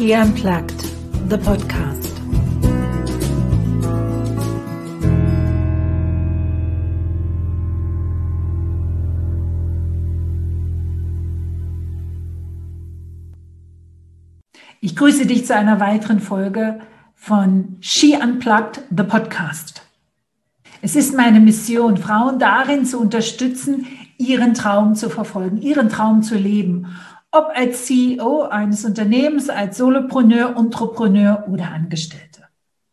She Unplugged, the podcast. Ich grüße dich zu einer weiteren Folge von She Unplugged, the podcast. Es ist meine Mission, Frauen darin zu unterstützen, ihren Traum zu verfolgen, ihren Traum zu leben. Ob als CEO eines Unternehmens, als Solopreneur, Entrepreneur oder Angestellte.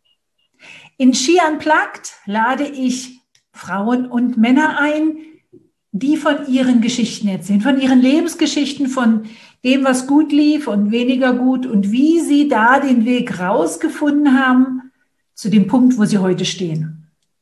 In She Unplugged lade ich Frauen und Männer ein, die von ihren Geschichten erzählen, von ihren Lebensgeschichten, von dem, was gut lief und weniger gut und wie sie da den Weg rausgefunden haben zu dem Punkt, wo sie heute stehen.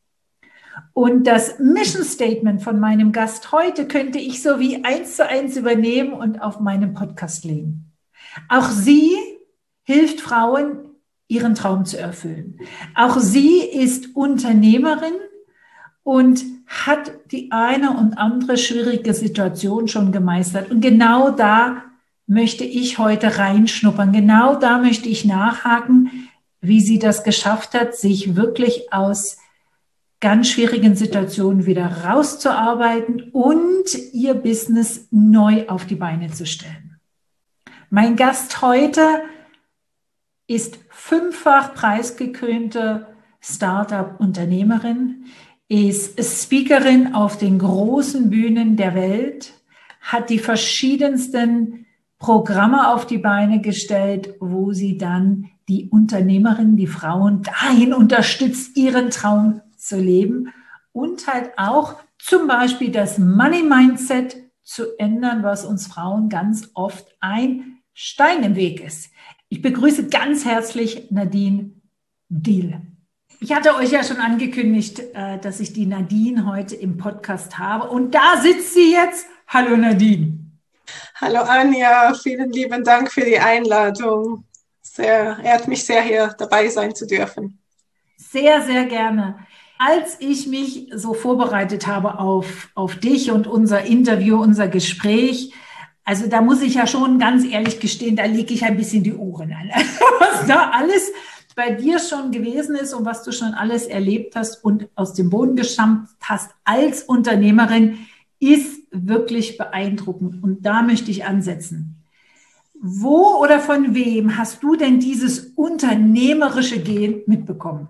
Und das Mission Statement von meinem Gast heute könnte ich so wie 1:1 übernehmen und auf meinem Podcast legen. Auch sie hilft Frauen, ihren Traum zu erfüllen. Auch sie ist Unternehmerin und hat die eine und andere schwierige Situation schon gemeistert. Und genau da möchte ich heute reinschnuppern. Genau da möchte ich nachhaken, wie sie das geschafft hat, sich wirklich aus ganz schwierigen Situationen wieder rauszuarbeiten und ihr Business neu auf die Beine zu stellen. Mein Gast heute ist 5-fach preisgekrönte Startup-Unternehmerin, ist Speakerin auf den großen Bühnen der Welt, hat die verschiedensten Programme auf die Beine gestellt, wo sie dann die Unternehmerinnen, die Frauen dahin unterstützt, ihren Traum zu leben und halt auch zum Beispiel das Money Mindset zu ändern, was uns Frauen ganz oft ein Stein im Weg ist. Ich begrüße ganz herzlich Nadine Diehl. Ich hatte euch ja schon angekündigt, dass ich die Nadine heute im Podcast habe und da sitzt sie jetzt. Hallo Nadine. Hallo Anja, vielen lieben Dank für die Einladung. Ehrt mich sehr, hier dabei sein zu dürfen. Sehr, sehr gerne. Als ich mich so vorbereitet habe auf dich und unser Interview, unser Gespräch, also da muss ich ja schon ganz ehrlich gestehen, da lege ich ein bisschen die Ohren an. Was da alles bei dir schon gewesen ist und was du schon alles erlebt hast und aus dem Boden gestampft hast als Unternehmerin, ist wirklich beeindruckend. Und da möchte ich ansetzen. Wo oder von wem hast du denn dieses unternehmerische Gen mitbekommen?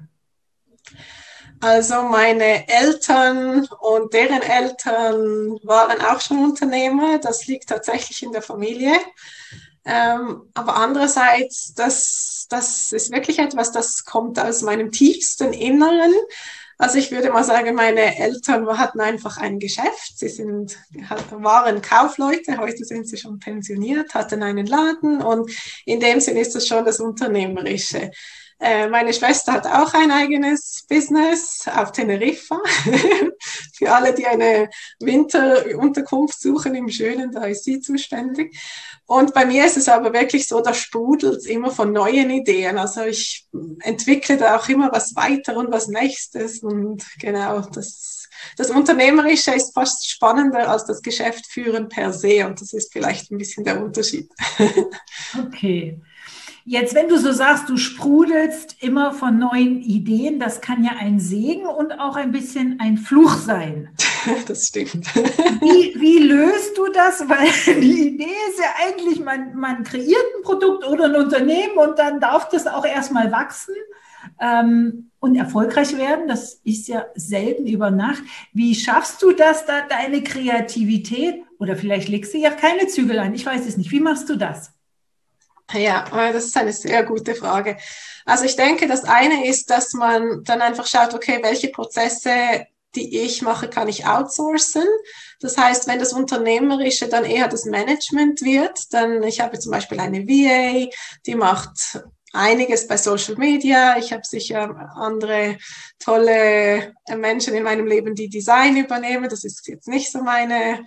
Also meine Eltern und deren Eltern waren auch schon Unternehmer. Das liegt tatsächlich in der Familie. Aber andererseits, das ist wirklich etwas, das kommt aus meinem tiefsten Inneren. Also ich würde mal sagen, meine Eltern hatten einfach ein Geschäft. Sie waren Kaufleute, heute sind sie schon pensioniert, hatten einen Laden und in dem Sinn ist das schon das Unternehmerische. Meine Schwester hat auch ein eigenes Business auf Teneriffa. Für alle, die eine Winterunterkunft suchen im Schönen, da ist sie zuständig. Und bei mir ist es aber wirklich so, da sprudelt es immer von neuen Ideen. Also ich entwickle da auch immer was weiter und was Nächstes. Und genau, das Unternehmerische ist fast spannender als das Geschäft führen per se. Und das ist vielleicht ein bisschen der Unterschied. Okay. Jetzt, wenn du so sagst, du sprudelst immer von neuen Ideen, das kann ja ein Segen und auch ein bisschen ein Fluch sein. Das stimmt. Wie löst du das? Weil die Idee ist ja eigentlich, man kreiert ein Produkt oder ein Unternehmen und dann darf das auch erstmal wachsen und erfolgreich werden. Das ist ja selten über Nacht. Wie schaffst du das, da deine Kreativität, oder vielleicht legst du ja keine Zügel ein, ich weiß es nicht. Wie machst du das? Ja, das ist eine sehr gute Frage. Also ich denke, das eine ist, dass man dann einfach schaut, okay, welche Prozesse, die ich mache, kann ich outsourcen. Das heißt, wenn das Unternehmerische dann eher das Management wird, dann, ich habe zum Beispiel eine VA, die macht einiges bei Social Media. Ich habe sicher andere tolle Menschen in meinem Leben, die Design übernehmen. Das ist jetzt nicht so meine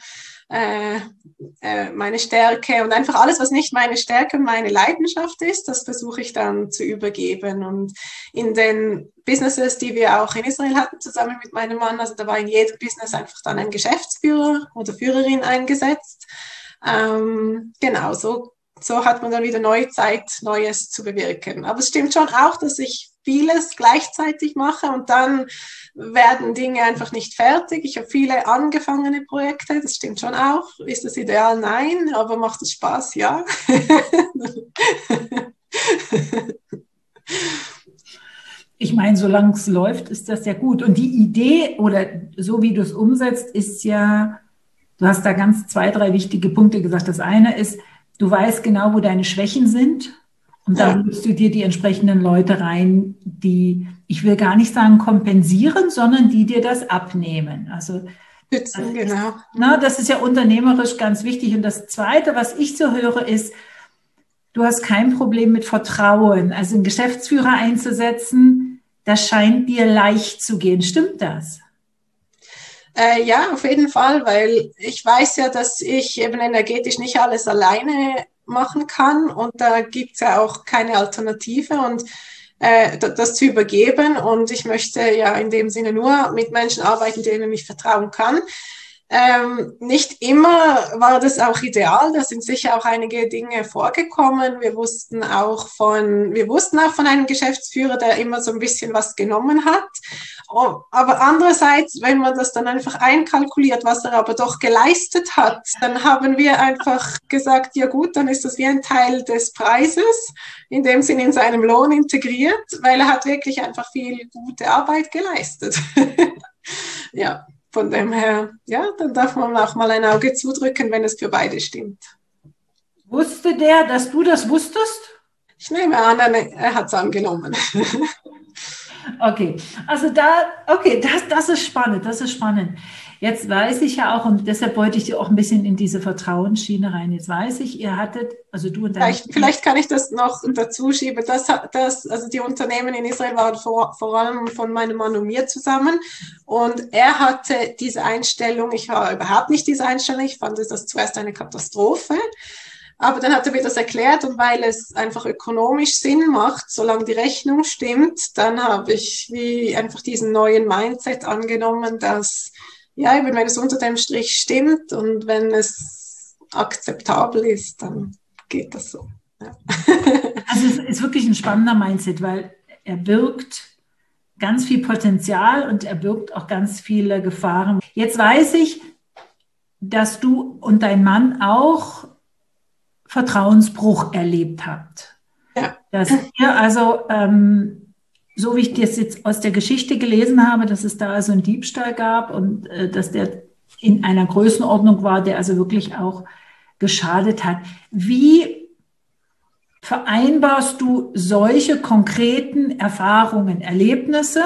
Stärke und einfach alles, was nicht meine Stärke und meine Leidenschaft ist, das versuche ich dann zu übergeben. Und in den Businesses, die wir auch in Israel hatten, zusammen mit meinem Mann, also da war in jedem Business einfach dann ein Geschäftsführer oder Führerin eingesetzt. Genau, so so hat man dann wieder neue Zeit, Neues zu bewirken. Aber es stimmt schon auch, dass ich vieles gleichzeitig mache und dann werden Dinge einfach nicht fertig. Ich habe viele angefangene Projekte, das stimmt schon auch. Ist das ideal? Nein, aber macht es Spaß? Ja. Ich meine, solange es läuft, ist das ja gut. Und die Idee oder so wie du es umsetzt, ist ja, du hast da ganz 2, 3 wichtige Punkte gesagt. Das eine ist, du weißt genau, wo deine Schwächen sind. Und da holst du dir die entsprechenden Leute rein, die, ich will gar nicht sagen kompensieren, sondern die dir das abnehmen. Also genau. Das ist ja unternehmerisch ganz wichtig. Und das Zweite, was ich so höre, ist, du hast kein Problem mit Vertrauen. Also einen Geschäftsführer einzusetzen, das scheint dir leicht zu gehen. Stimmt das? Ja, auf jeden Fall, weil ich weiß ja, dass ich eben energetisch nicht alles alleine machen kann und da gibt es ja auch keine Alternative und das zu übergeben und ich möchte ja in dem Sinne nur mit Menschen arbeiten, denen ich vertrauen kann. Nicht immer war das auch ideal, da sind sicher auch einige Dinge vorgekommen. Wir wussten auch von einem Geschäftsführer, der immer so ein bisschen was genommen hat. Aber andererseits, wenn man das dann einfach einkalkuliert, was er aber doch geleistet hat, dann haben wir einfach gesagt, ja gut, dann ist das wie ein Teil des Preises, in dem Sinn in seinem Lohn integriert, weil er hat wirklich einfach viel gute Arbeit geleistet. Ja. Von dem her, ja, dann darf man auch mal ein Auge zudrücken, wenn es für beide stimmt. Wusste der, dass du das wusstest? Ich nehme an, er hat es angenommen. Okay, also das ist spannend, das ist spannend. Jetzt weiß ich ja auch, und deshalb wollte ich auch ein bisschen in diese Vertrauensschiene rein. Jetzt weiß ich, ihr hattet, also du und dein... Vielleicht kann ich das noch dazu schieben. Also die Unternehmen in Israel waren vor allem von meinem Mann und mir zusammen. Und er hatte diese Einstellung, ich war überhaupt nicht diese Einstellung, ich fand das zuerst eine Katastrophe. Aber dann hat er mir das erklärt und weil es einfach ökonomisch Sinn macht, solange die Rechnung stimmt, dann habe ich wie einfach diesen neuen Mindset angenommen, dass, ja, eben wenn es unter dem Strich stimmt und wenn es akzeptabel ist, dann geht das so. Ja. Also es ist wirklich ein spannender Mindset, weil er birgt ganz viel Potenzial und er birgt auch ganz viele Gefahren. Jetzt weiß ich, dass du und dein Mann auch Vertrauensbruch erlebt habt. Ja. Dass ihr also, so wie ich das jetzt aus der Geschichte gelesen habe, dass es da also einen Diebstahl gab und dass der in einer Größenordnung war, der also wirklich auch geschadet hat. Wie vereinbarst du solche konkreten Erfahrungen, Erlebnisse,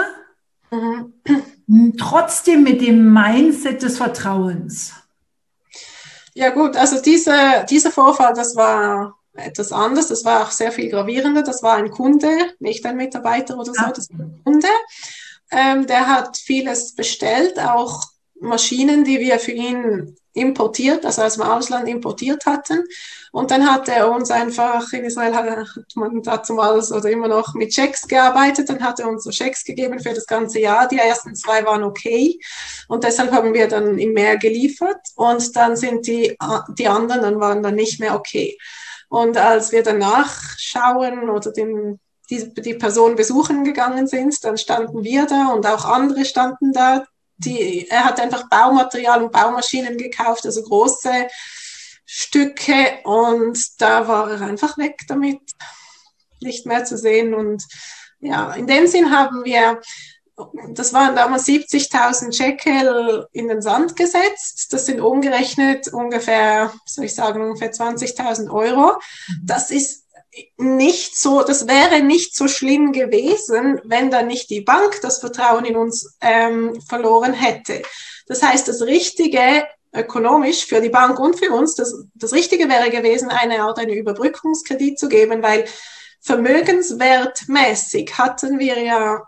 trotzdem mit dem Mindset des Vertrauens? Ja gut, also dieser Vorfall, das war etwas anderes, das war auch sehr viel gravierender, das war ein Kunde, nicht ein Mitarbeiter oder so, das war ein Kunde, der hat vieles bestellt, auch Maschinen, die wir für ihn importiert, also aus dem Ausland importiert hatten. Und dann hat er uns einfach, in Israel hat man damals oder immer noch mit Schecks gearbeitet, dann hat er uns so Schecks gegeben für das ganze Jahr. Die ersten 2 waren okay und deshalb haben wir dann im Mehr geliefert und dann sind die anderen, dann waren dann nicht mehr okay. Und als wir danach schauen oder die Person besuchen gegangen sind, dann standen wir da und auch andere standen da. Er hat einfach Baumaterial und Baumaschinen gekauft, also große Stücke und da war er einfach weg damit, nicht mehr zu sehen. Und ja, in dem Sinn haben wir, das waren damals 70.000 Shekel in den Sand gesetzt. Das sind umgerechnet ungefähr, soll ich sagen, ungefähr 20.000 Euro. Das ist nicht so, das wäre nicht so schlimm gewesen, wenn dann nicht die Bank das Vertrauen in uns verloren hätte. Das heißt, das Richtige ökonomisch für die Bank und für uns, das Richtige wäre gewesen, eine Art einen Überbrückungskredit zu geben, weil vermögenswertmäßig hatten wir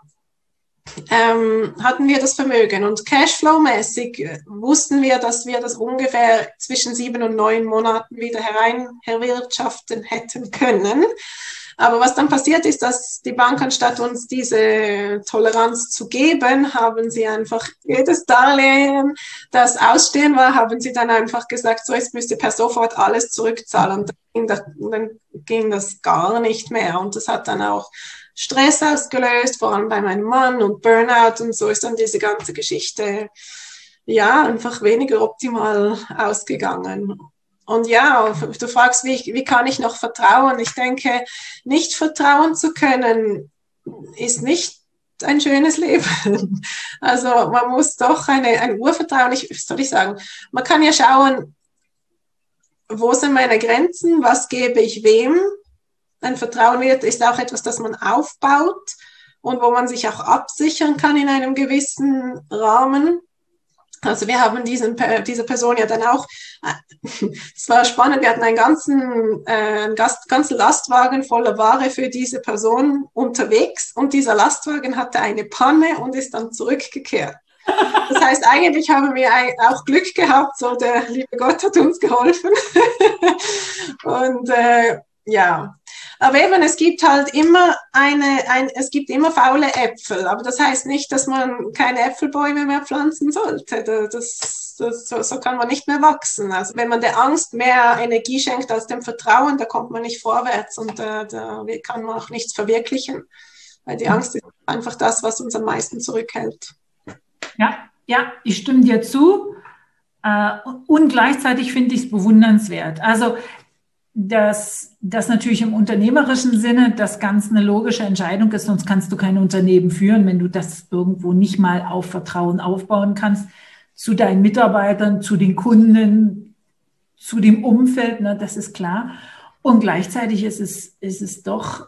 das Vermögen und Cashflow-mäßig wussten wir, dass wir das ungefähr zwischen 7 und 9 Monaten wieder herwirtschaften hätten können. Aber was dann passiert ist, dass die Bank, anstatt uns diese Toleranz zu geben, haben sie einfach jedes Darlehen, das ausstehen war, haben sie dann einfach gesagt, so, jetzt müsst ihr per sofort alles zurückzahlen. Und dann ging das gar nicht mehr. Und das hat dann auch Stress ausgelöst, vor allem bei meinem Mann und Burnout, und so ist dann diese ganze Geschichte ja einfach weniger optimal ausgegangen. Und ja, du fragst, wie kann ich noch vertrauen? Ich denke, nicht vertrauen zu können, ist nicht ein schönes Leben. Also man muss doch ein Urvertrauen, soll ich sagen, man kann ja schauen, wo sind meine Grenzen, was gebe ich wem. Ein Vertrauen ist auch etwas, das man aufbaut und wo man sich auch absichern kann in einem gewissen Rahmen. Also wir haben diese Person ja dann auch, es war spannend, wir hatten einen ganzen Lastwagen voller Ware für diese Person unterwegs und dieser Lastwagen hatte eine Panne und ist dann zurückgekehrt. Das heißt, eigentlich haben wir auch Glück gehabt, so der liebe Gott hat uns geholfen. Und ja, aber eben, es gibt halt immer es gibt immer faule Äpfel, aber das heißt nicht, dass man keine Äpfelbäume mehr pflanzen sollte. So kann man nicht mehr wachsen. Also wenn man der Angst mehr Energie schenkt als dem Vertrauen, da kommt man nicht vorwärts und da kann man auch nichts verwirklichen, weil die Angst ist einfach das, was uns am meisten zurückhält. Ja, ich stimme dir zu und gleichzeitig finde ich es bewundernswert. Also dass natürlich im unternehmerischen Sinne das ganz eine logische Entscheidung ist, sonst kannst du kein Unternehmen führen, wenn du das irgendwo nicht mal auf Vertrauen aufbauen kannst zu deinen Mitarbeitern, zu den Kunden, zu dem Umfeld, ne, das ist klar. Und gleichzeitig ist es doch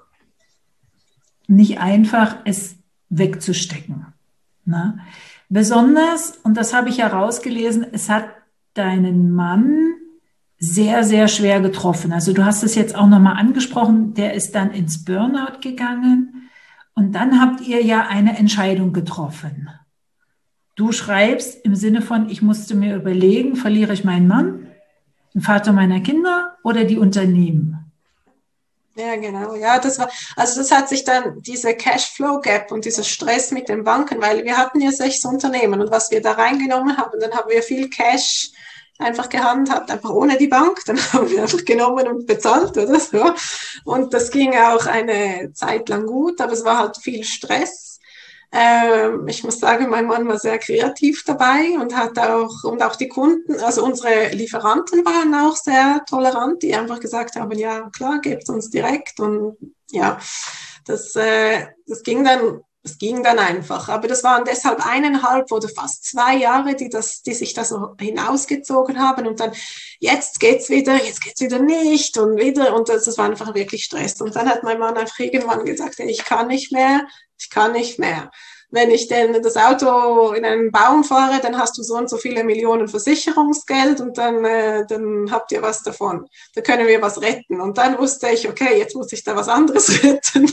nicht einfach, es wegzustecken. Ne? Besonders, und das habe ich herausgelesen, es hat deinen Mann sehr, sehr schwer getroffen. Also du hast es jetzt auch nochmal angesprochen, der ist dann ins Burnout gegangen und dann habt ihr ja eine Entscheidung getroffen. Du schreibst im Sinne von, ich musste mir überlegen, verliere ich meinen Mann, den Vater meiner Kinder oder die Unternehmen? Ja, genau. Ja, das hat sich dann diese Cashflow-Gap und dieser Stress mit den Banken, weil wir hatten ja 6 Unternehmen und was wir da reingenommen haben, dann haben wir viel Cash einfach gehandhabt, einfach ohne die Bank, dann haben wir einfach genommen und bezahlt oder so. Und das ging auch eine Zeit lang gut, aber es war halt viel Stress. Ich muss sagen, mein Mann war sehr kreativ dabei und auch die Kunden, also unsere Lieferanten waren auch sehr tolerant, die einfach gesagt haben, ja klar, gebt uns direkt und ja, das ging dann einfach. Aber das waren deshalb 1,5 oder fast 2 Jahre, die sich da so hinausgezogen haben. Und dann, jetzt geht's wieder nicht und wieder. Und das war einfach wirklich Stress. Und dann hat mein Mann einfach irgendwann gesagt, ich kann nicht mehr. Wenn ich denn das Auto in einen Baum fahre, dann hast du so und so viele Millionen Versicherungsgeld und dann habt ihr was davon. Da können wir was retten. Und dann wusste ich, okay, jetzt muss ich da was anderes retten.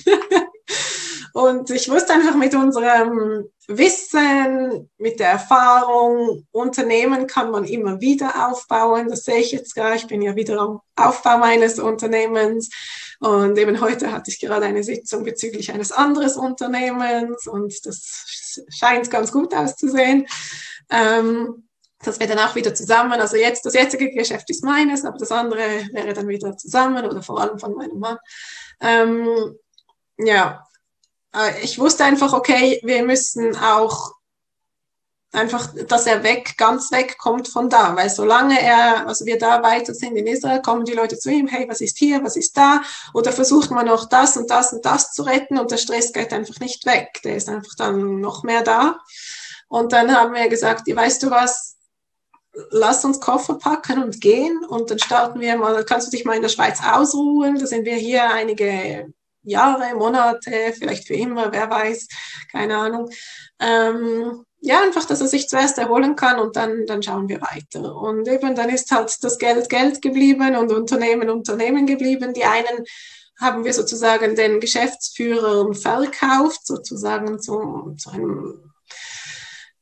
Und ich wusste einfach mit unserem Wissen, mit der Erfahrung, Unternehmen kann man immer wieder aufbauen. Das sehe ich jetzt gerade. Ich bin ja wieder am Aufbau meines Unternehmens. Und eben heute hatte ich gerade eine Sitzung bezüglich eines anderen Unternehmens und das scheint ganz gut auszusehen. Das wäre dann auch wieder zusammen. Also das jetzige Geschäft ist meines, aber das andere wäre dann wieder zusammen oder vor allem von meinem Mann. Ja. Ich wusste einfach, okay, wir müssen auch einfach, dass er ganz weg kommt von da, weil solange wir da weiter sind in Israel, kommen die Leute zu ihm, hey, was ist hier, was ist da? Oder versucht man noch das und das und das zu retten und der Stress geht einfach nicht weg, der ist einfach dann noch mehr da. Und dann haben wir gesagt, weißt du was, lass uns Koffer packen und gehen und dann starten wir mal, kannst du dich mal in der Schweiz ausruhen, da sind wir hier einige Jahre, Monate, vielleicht für immer, wer weiß, keine Ahnung. Ja, einfach, dass er sich zuerst erholen kann und dann schauen wir weiter. Und eben dann ist halt das Geld geblieben und Unternehmen geblieben. Die einen haben wir sozusagen den Geschäftsführern verkauft, sozusagen zu einem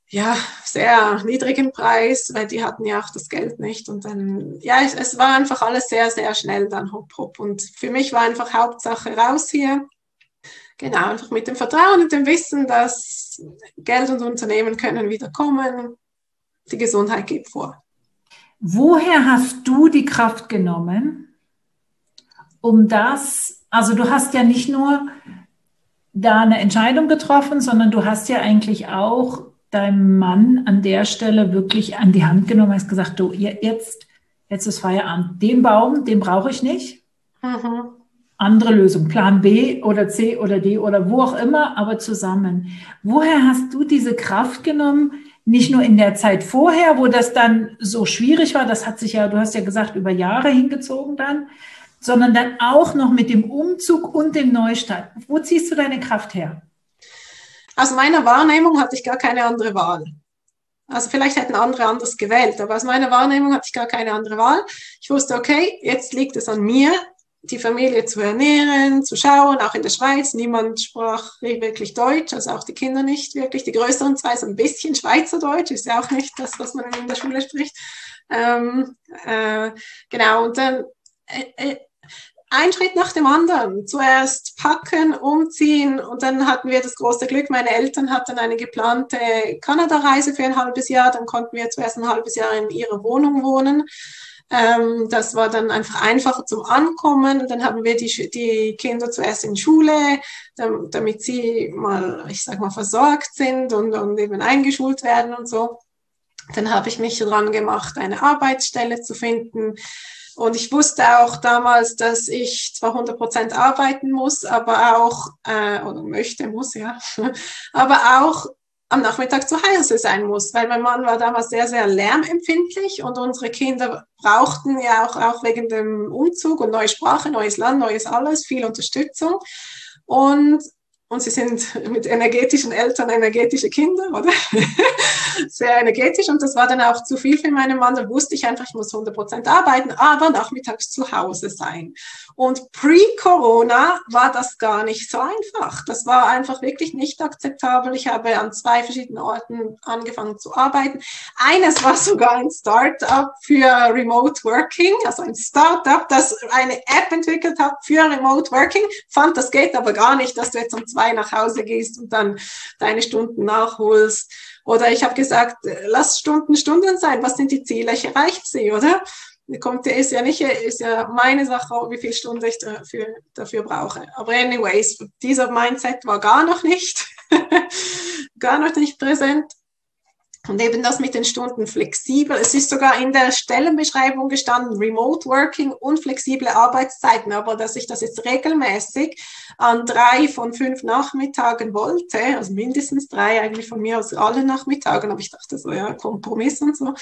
ja, sehr niedrigen Preis, weil die hatten ja auch das Geld nicht. Und dann, ja, es war einfach alles sehr, sehr schnell dann hopp, hopp. Und für mich war einfach Hauptsache raus hier. Genau, einfach mit dem Vertrauen und dem Wissen, dass Geld und Unternehmen können wieder kommen. Die Gesundheit geht vor. Woher hast du die Kraft genommen, um das, also du hast ja nicht nur da eine Entscheidung getroffen, sondern du hast ja eigentlich auch deinem Mann an der Stelle wirklich an die Hand genommen, hast gesagt, du, jetzt ist Feierabend. Den Baum, den brauche ich nicht. Mhm. Andere Lösung, Plan B oder C oder D oder wo auch immer, aber zusammen. Woher hast du diese Kraft genommen? Nicht nur in der Zeit vorher, wo das dann so schwierig war, das hat sich ja, du hast ja gesagt, über Jahre hingezogen dann, sondern dann auch noch mit dem Umzug und dem Neustart. Wo ziehst du deine Kraft her? Aus meiner Wahrnehmung hatte ich gar keine andere Wahl. Also vielleicht hätten andere anders gewählt, aber aus meiner Wahrnehmung hatte ich gar keine andere Wahl. Ich wusste, okay, jetzt liegt es an mir, die Familie zu ernähren, zu schauen, auch in der Schweiz. Niemand sprach wirklich Deutsch, also auch die Kinder nicht wirklich. Die größeren zwei so ein bisschen Schweizerdeutsch, ist ja auch nicht das, was man in der Schule spricht. Genau, und dann ein Schritt nach dem anderen. Zuerst packen, umziehen und dann hatten wir das große Glück, meine Eltern hatten eine geplante Kanada-Reise für ein halbes Jahr, dann konnten wir zuerst ein halbes Jahr in ihrer Wohnung wohnen. Das war dann einfach einfacher zum Ankommen und dann haben wir die Kinder zuerst in Schule, damit sie mal, ich sag mal, versorgt sind und eben eingeschult werden und so. Dann habe ich mich dran gemacht, eine Arbeitsstelle zu finden. Und ich wusste auch damals, dass ich zwar 100% arbeiten muss, aber auch, oder muss, ja, aber auch am Nachmittag zu Hause sein muss, weil mein Mann war damals sehr, sehr lärmempfindlich und unsere Kinder brauchten ja auch wegen dem Umzug und neue Sprache, neues Land, neues alles, viel Unterstützung. Und sie sind mit energetischen Eltern energetische Kinder, oder? Sehr energetisch. Und das war dann auch zu viel für meinen Mann. Da wusste ich einfach, ich muss 100% arbeiten, aber nachmittags zu Hause sein. Und pre-Corona war das gar nicht so einfach. Das war einfach wirklich nicht akzeptabel. Ich habe an 2 verschiedenen Orten angefangen zu arbeiten. Eines war sogar ein Startup für Remote Working, also ein Startup, das eine App entwickelt hat für Remote Working. Fand, das geht aber gar nicht, dass du jetzt um 2 nach Hause gehst und dann deine Stunden nachholst. Oder ich habe gesagt, lass Stunden sein. Was sind die Ziele? Ich erreiche sie, oder? Ist ja meine Sache, wie viele Stunden ich dafür brauche. Aber anyways, dieser Mindset war gar noch nicht präsent. Und eben das mit den Stunden flexibel. Es ist sogar in der Stellenbeschreibung gestanden, Remote Working und flexible Arbeitszeiten. Aber dass ich das jetzt regelmäßig an 3 von 5 Nachmittagen wollte, also mindestens 3 eigentlich von mir aus alle Nachmittagen, aber ich dachte so, ja, Kompromiss und so.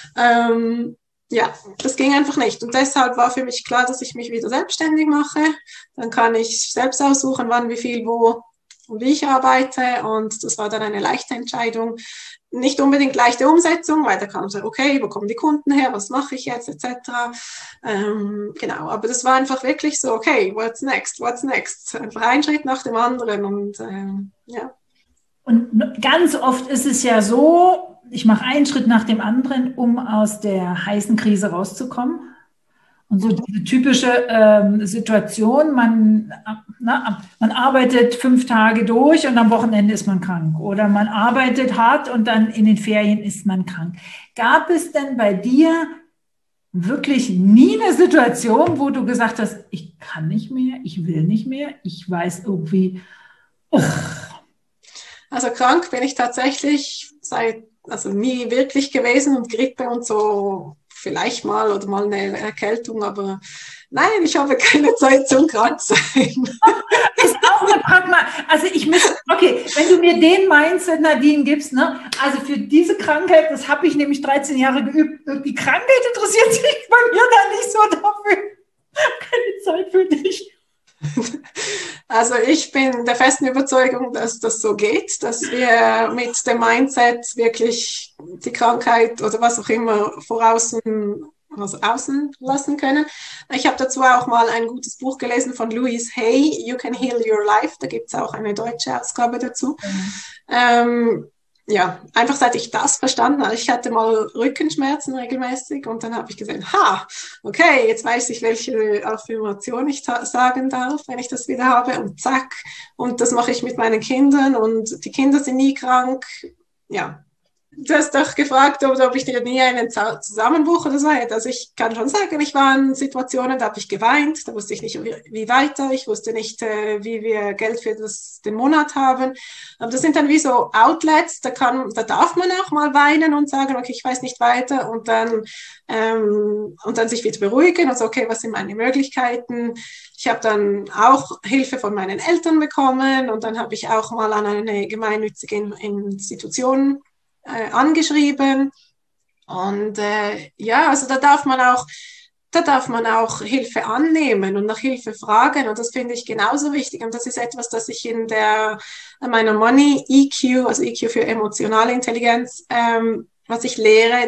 Ja, das ging einfach nicht. Und deshalb war für mich klar, dass ich mich wieder selbstständig mache. Dann kann ich selbst aussuchen, wann, wie viel, wo und wie ich arbeite. Und das war dann eine leichte Entscheidung. Nicht unbedingt leichte Umsetzung, weil da kam so, okay, wo kommen die Kunden her, was mache ich jetzt, etc. Genau, aber das war einfach wirklich so, okay, what's next? Einfach ein Schritt nach dem anderen und ja. Und ganz oft ist es ja so, ich mache einen Schritt nach dem anderen, um aus der heißen Krise rauszukommen. Und so diese typische Situation, man arbeitet 5 Tage durch und am Wochenende ist man krank. Oder man arbeitet hart und dann in den Ferien ist man krank. Gab es denn bei dir wirklich nie eine Situation, wo du gesagt hast, ich kann nicht mehr, ich will nicht mehr, ich weiß irgendwie, Also krank bin ich tatsächlich nie wirklich gewesen und Grippe und so vielleicht mal oder mal eine Erkältung, aber nein, ich habe keine Zeit zum Kranksein. Ist auch eine Pragma. Also okay, wenn du mir den Mindset, Nadine, gibst, ne? Also für diese Krankheit, das habe ich nämlich 13 Jahre geübt, die Krankheit interessiert sich bei mir da nicht so dafür. Keine Zeit für dich. Also ich bin der festen Überzeugung, dass das so geht, dass wir mit dem Mindset wirklich die Krankheit oder was auch immer außen lassen können. Ich habe dazu auch mal ein gutes Buch gelesen von Louise Hay, You Can Heal Your Life. Da gibt es auch eine deutsche Ausgabe dazu. ja, einfach seit ich das verstanden habe. Ich hatte mal Rückenschmerzen regelmäßig und dann habe ich gesehen, okay, jetzt weiß ich, welche Affirmation ich sagen darf, wenn ich das wieder habe und zack. Und das mache ich mit meinen Kindern und die Kinder sind nie krank. Ja, du hast doch gefragt, ob ich dir nie einen Zusammenbruch oder so hätte. Also ich kann schon sagen, ich war in Situationen, da habe ich geweint, da wusste ich nicht, wie weiter, ich wusste nicht, wie wir Geld für den Monat haben. Aber das sind dann wie so Outlets, da darf man auch mal weinen und sagen, okay, ich weiß nicht weiter und dann sich wieder beruhigen und so, okay, was sind meine Möglichkeiten? Ich habe dann auch Hilfe von meinen Eltern bekommen und dann habe ich auch mal an eine gemeinnützige Institution angeschrieben. Und ja, also da darf man auch Hilfe annehmen und nach Hilfe fragen. Und das finde ich genauso wichtig. Und das ist etwas, das ich in meiner Money EQ, also EQ für emotionale Intelligenz, was ich lehre,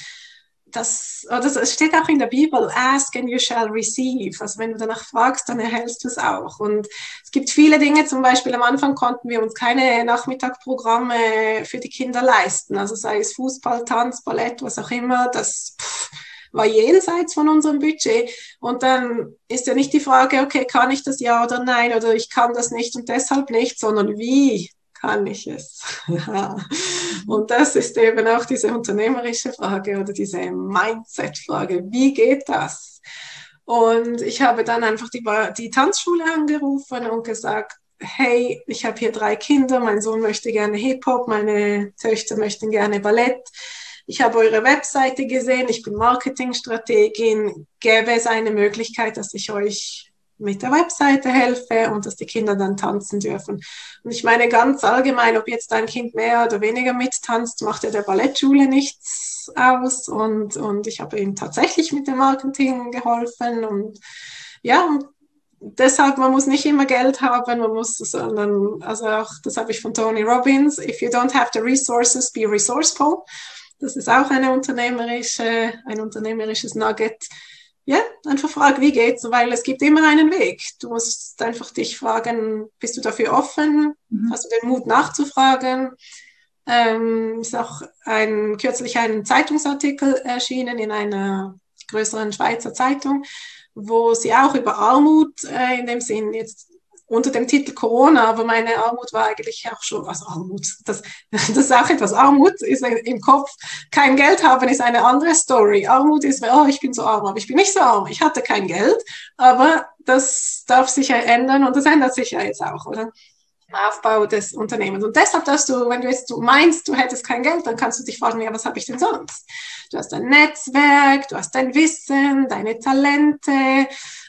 das steht auch in der Bibel, ask and you shall receive. Also wenn du danach fragst, dann erhältst du es auch. Und es gibt viele Dinge, zum Beispiel am Anfang konnten wir uns keine Nachmittagsprogramme für die Kinder leisten. Also sei es Fußball, Tanz, Ballett, was auch immer, das war jenseits von unserem Budget. Und dann ist ja nicht die Frage, okay, kann ich das ja oder nein, oder ich kann das nicht und deshalb nicht, sondern wie kann ich es? Und das ist eben auch diese unternehmerische Frage oder diese Mindset-Frage. Wie geht das? Und ich habe dann einfach die Tanzschule angerufen und gesagt, hey, ich habe hier 3 Kinder, mein Sohn möchte gerne Hip-Hop, meine Töchter möchten gerne Ballett. Ich habe eure Webseite gesehen, ich bin Marketingstrategin. Gäbe es eine Möglichkeit, dass ich euch mit der Webseite helfe und dass die Kinder dann tanzen dürfen. Und ich meine ganz allgemein, ob jetzt dein Kind mehr oder weniger mittanzt, macht ja der Ballettschule nichts aus. Und ich habe ihm tatsächlich mit dem Marketing geholfen. Und ja, und deshalb, man muss nicht immer Geld haben, sondern, also auch, das habe ich von Tony Robbins, if you don't have the resources, be resourceful. Das ist auch ein unternehmerisches Nugget. Ja, einfach frag, wie geht's, weil es gibt immer einen Weg. Du musst einfach dich fragen, bist du dafür offen? Hast du den Mut nachzufragen? Ist auch kürzlich ein Zeitungsartikel erschienen in einer größeren Schweizer Zeitung, wo sie auch über Armut, in dem Sinn jetzt unter dem Titel Corona, aber meine Armut war eigentlich auch schon, also Armut, das ist auch etwas. Armut ist im Kopf, kein Geld haben ist eine andere Story. Armut ist, oh, ich bin so arm, aber ich bin nicht so arm. Ich hatte kein Geld, aber das darf sich ja ändern und das ändert sich ja jetzt auch, oder? Im Aufbau des Unternehmens. Und deshalb darfst du, wenn du meinst, du hättest kein Geld, dann kannst du dich fragen, ja, was habe ich denn sonst? Du hast ein Netzwerk, du hast dein Wissen, deine Talente.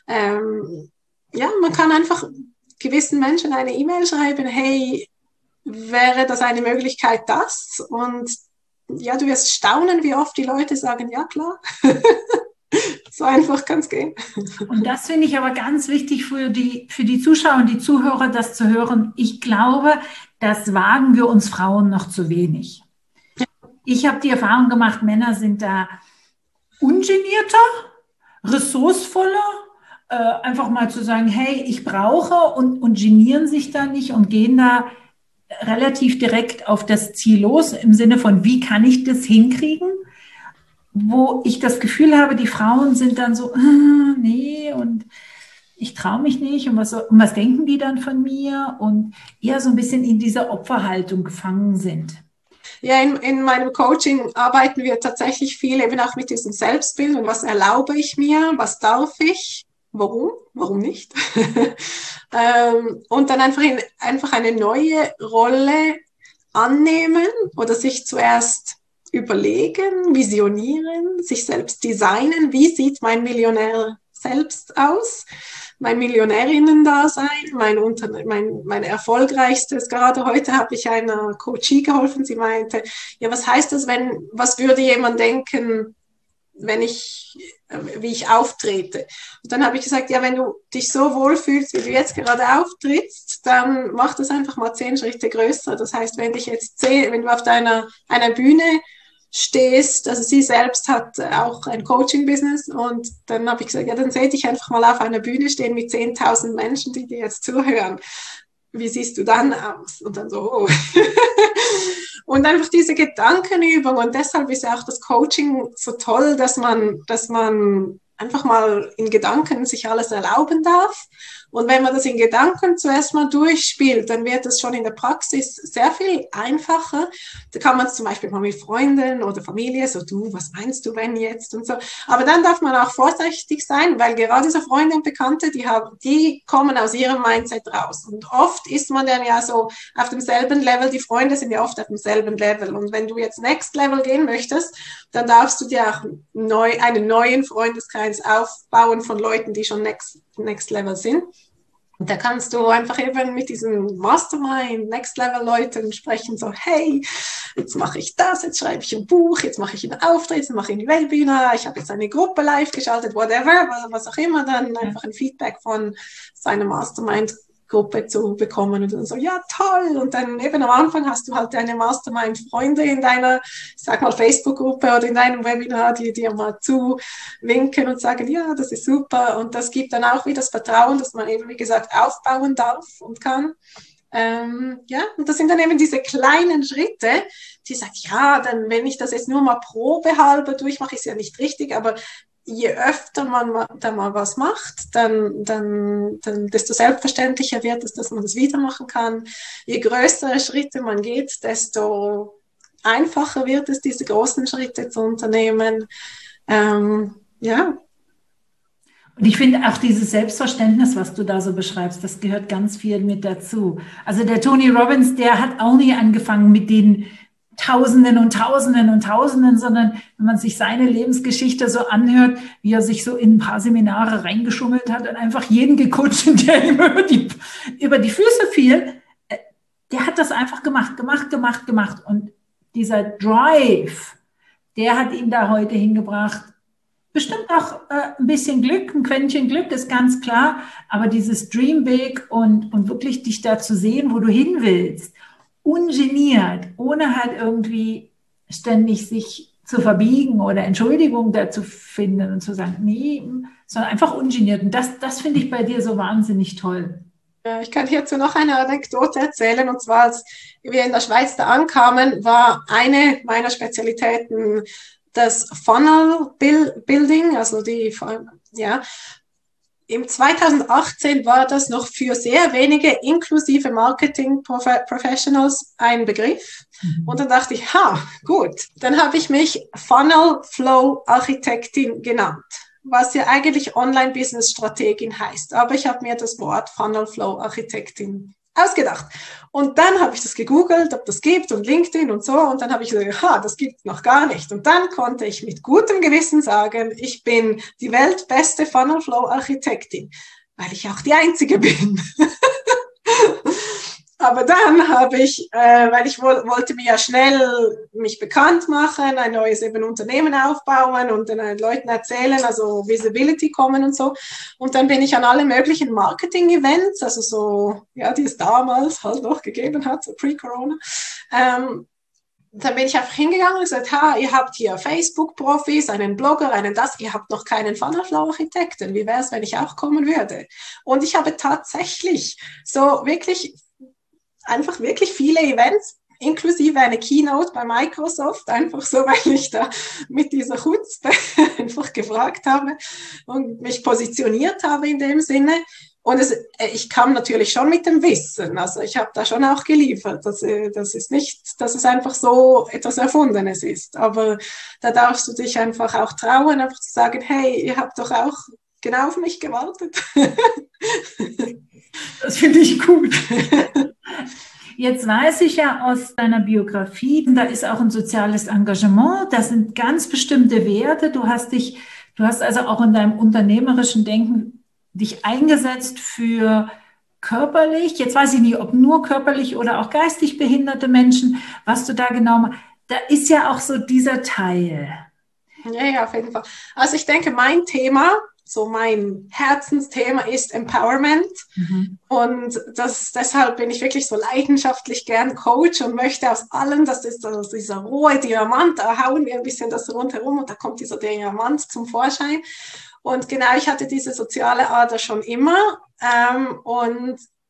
Ja, man kann einfach gewissen Menschen eine E-Mail schreiben, hey, wäre das eine Möglichkeit, das? Und ja, du wirst staunen, wie oft die Leute sagen, ja klar, so einfach kann es gehen. Und das finde ich aber ganz wichtig für die Zuschauer und die Zuhörer, das zu hören. Ich glaube, das wagen wir uns Frauen noch zu wenig. Ich habe die Erfahrung gemacht, Männer sind da ungenierter, ressourcevoller, einfach mal zu sagen, hey, ich brauche und genieren sich da nicht und gehen da relativ direkt auf das Ziel los, im Sinne von, wie kann ich das hinkriegen? Wo ich das Gefühl habe, die Frauen sind dann so, nee, und ich traue mich nicht und was denken die dann von mir? Und eher so ein bisschen in dieser Opferhaltung gefangen sind. Ja, in meinem Coaching arbeiten wir tatsächlich viel eben auch mit diesem Selbstbild und was erlaube ich mir, was darf ich? Warum nicht? Und dann einfach eine neue Rolle annehmen oder sich zuerst überlegen, visionieren, sich selbst designen. Wie sieht mein Millionär selbst aus? Mein Millionärinnen-Dasein, mein erfolgreichstes. Gerade heute habe ich einer Coachie geholfen. Sie meinte, ja, was heißt das, was würde jemand denken, wie ich auftrete. Und dann habe ich gesagt, ja, wenn du dich so wohlfühlst, wie du jetzt gerade auftrittst, dann mach das einfach mal 10 Schritte größer. Das heißt, wenn du auf einer Bühne stehst, also sie selbst hat auch ein Coaching-Business und dann habe ich gesagt, ja, dann seh dich einfach mal auf einer Bühne stehen mit 10.000 Menschen, die dir jetzt zuhören. wie siehst du dann aus? Und dann so, oh. Und einfach diese Gedankenübung, und deshalb ist ja auch das Coaching so toll, dass man einfach mal in Gedanken sich alles erlauben darf. Und wenn man das in Gedanken zuerst mal durchspielt, dann wird es schon in der Praxis sehr viel einfacher. Da kann man zum Beispiel mal mit Freunden oder Familie so, du, was meinst du, wenn jetzt und so. Aber dann darf man auch vorsichtig sein, weil gerade so Freunde und Bekannte, die kommen aus ihrem Mindset raus. Und oft ist man dann ja so auf demselben Level, die Freunde sind ja oft auf demselben Level. Und wenn du jetzt Next Level gehen möchtest, dann darfst du dir auch einen neuen Freundeskreis aufbauen von Leuten, die schon Next Level sind. Und da kannst du einfach eben mit diesen Mastermind, Next Level Leuten sprechen, so, hey, jetzt mache ich das, jetzt schreibe ich ein Buch, jetzt mache ich einen Auftritt, jetzt mache ich ein Webinar, ich habe jetzt eine Gruppe live geschaltet, whatever, was auch immer, dann einfach ein Feedback von seiner Mastermind-Gruppe zu bekommen und dann so, ja, toll. Und dann eben am Anfang hast du halt deine Mastermind-Freunde in deiner, ich sag mal, Facebook-Gruppe oder in deinem Webinar, die dir mal zuwinken und sagen, ja, das ist super. Und das gibt dann auch wieder das Vertrauen, dass man eben, wie gesagt, aufbauen darf und kann. Ja, und das sind dann eben diese kleinen Schritte, die sagen, ja, dann, wenn ich das jetzt nur mal probehalber durchmache, ist ja nicht richtig, aber je öfter man da mal was macht, dann desto selbstverständlicher wird es, dass man das wieder machen kann. Je größere Schritte man geht, desto einfacher wird es, diese großen Schritte zu unternehmen. Ja. Und ich finde auch dieses Selbstverständnis, was du da so beschreibst, das gehört ganz viel mit dazu. Also der Tony Robbins, der hat auch nie angefangen mit den Tausenden und Tausenden und Tausenden, sondern wenn man sich seine Lebensgeschichte so anhört, wie er sich so in ein paar Seminare reingeschummelt hat und einfach jeden gecoacht, der ihm über die Füße fiel, der hat das einfach gemacht. Und dieser Drive, der hat ihn da heute hingebracht. Bestimmt auch ein bisschen Glück, ein Quäntchen Glück, ist ganz klar, aber dieses Dream Big und wirklich dich da zu sehen, wo du hin willst, ungeniert, ohne halt irgendwie ständig sich zu verbiegen oder Entschuldigung dazu finden und zu sagen, nee, sondern einfach ungeniert. Und das finde ich bei dir so wahnsinnig toll. Ich kann hierzu noch eine Anekdote erzählen. Und zwar, als wir in der Schweiz da ankamen, war eine meiner Spezialitäten das Funnel Building, also ja. Im 2018 war das noch für sehr wenige inklusive Marketing Professionals ein Begriff. Und dann dachte ich, gut. Dann habe ich mich Funnel Flow Architektin genannt, was ja eigentlich Online-Business-Strategin heißt. Aber ich habe mir das Wort Funnel Flow Architektin ausgedacht. Und dann habe ich das gegoogelt, ob das gibt und LinkedIn und so. Und dann habe ich gesagt, das gibt es noch gar nicht. Und dann konnte ich mit gutem Gewissen sagen, ich bin die weltbeste Funnel Flow Architektin, weil ich auch die Einzige bin. Aber dann habe ich, weil ich wollte mir ja schnell mich bekannt machen, ein neues eben Unternehmen aufbauen und den Leuten erzählen, also Visibility kommen und so. Und dann bin ich an alle möglichen Marketing-Events, also so, ja, die es damals halt noch gegeben hat, so pre-Corona. Dann bin ich einfach hingegangen und gesagt, ihr habt hier Facebook-Profis, einen Blogger, ihr habt noch keinen Funnel-Flow-Architekten. Wie wäre es, wenn ich auch kommen würde? Und ich habe tatsächlich so einfach wirklich viele Events, inklusive eine Keynote bei Microsoft, einfach so, weil ich da mit dieser Chutzpe einfach gefragt habe und mich positioniert habe in dem Sinne. Und ich kam natürlich schon mit dem Wissen, also ich habe da schon auch geliefert. Das ist nicht, dass es einfach so etwas Erfundenes ist, aber da darfst du dich einfach auch trauen, einfach zu sagen, hey, ihr habt doch auch genau auf mich gewartet. Das finde ich gut. Jetzt weiß ich ja aus deiner Biografie, da ist auch ein soziales Engagement, das sind ganz bestimmte Werte. Du hast also auch in deinem unternehmerischen Denken dich eingesetzt für körperlich, jetzt weiß ich nicht, ob nur körperlich oder auch geistig behinderte Menschen, was du da genau machst. Da ist ja auch so dieser Teil. Ja, auf jeden Fall. Also ich denke, mein Herzensthema ist Empowerment. Und deshalb bin ich wirklich so leidenschaftlich gern Coach und möchte aus allem, das ist also dieser rohe Diamant, da hauen wir ein bisschen das rundherum und da kommt dieser Diamant zum Vorschein. Und genau, ich hatte diese soziale Ader schon immer und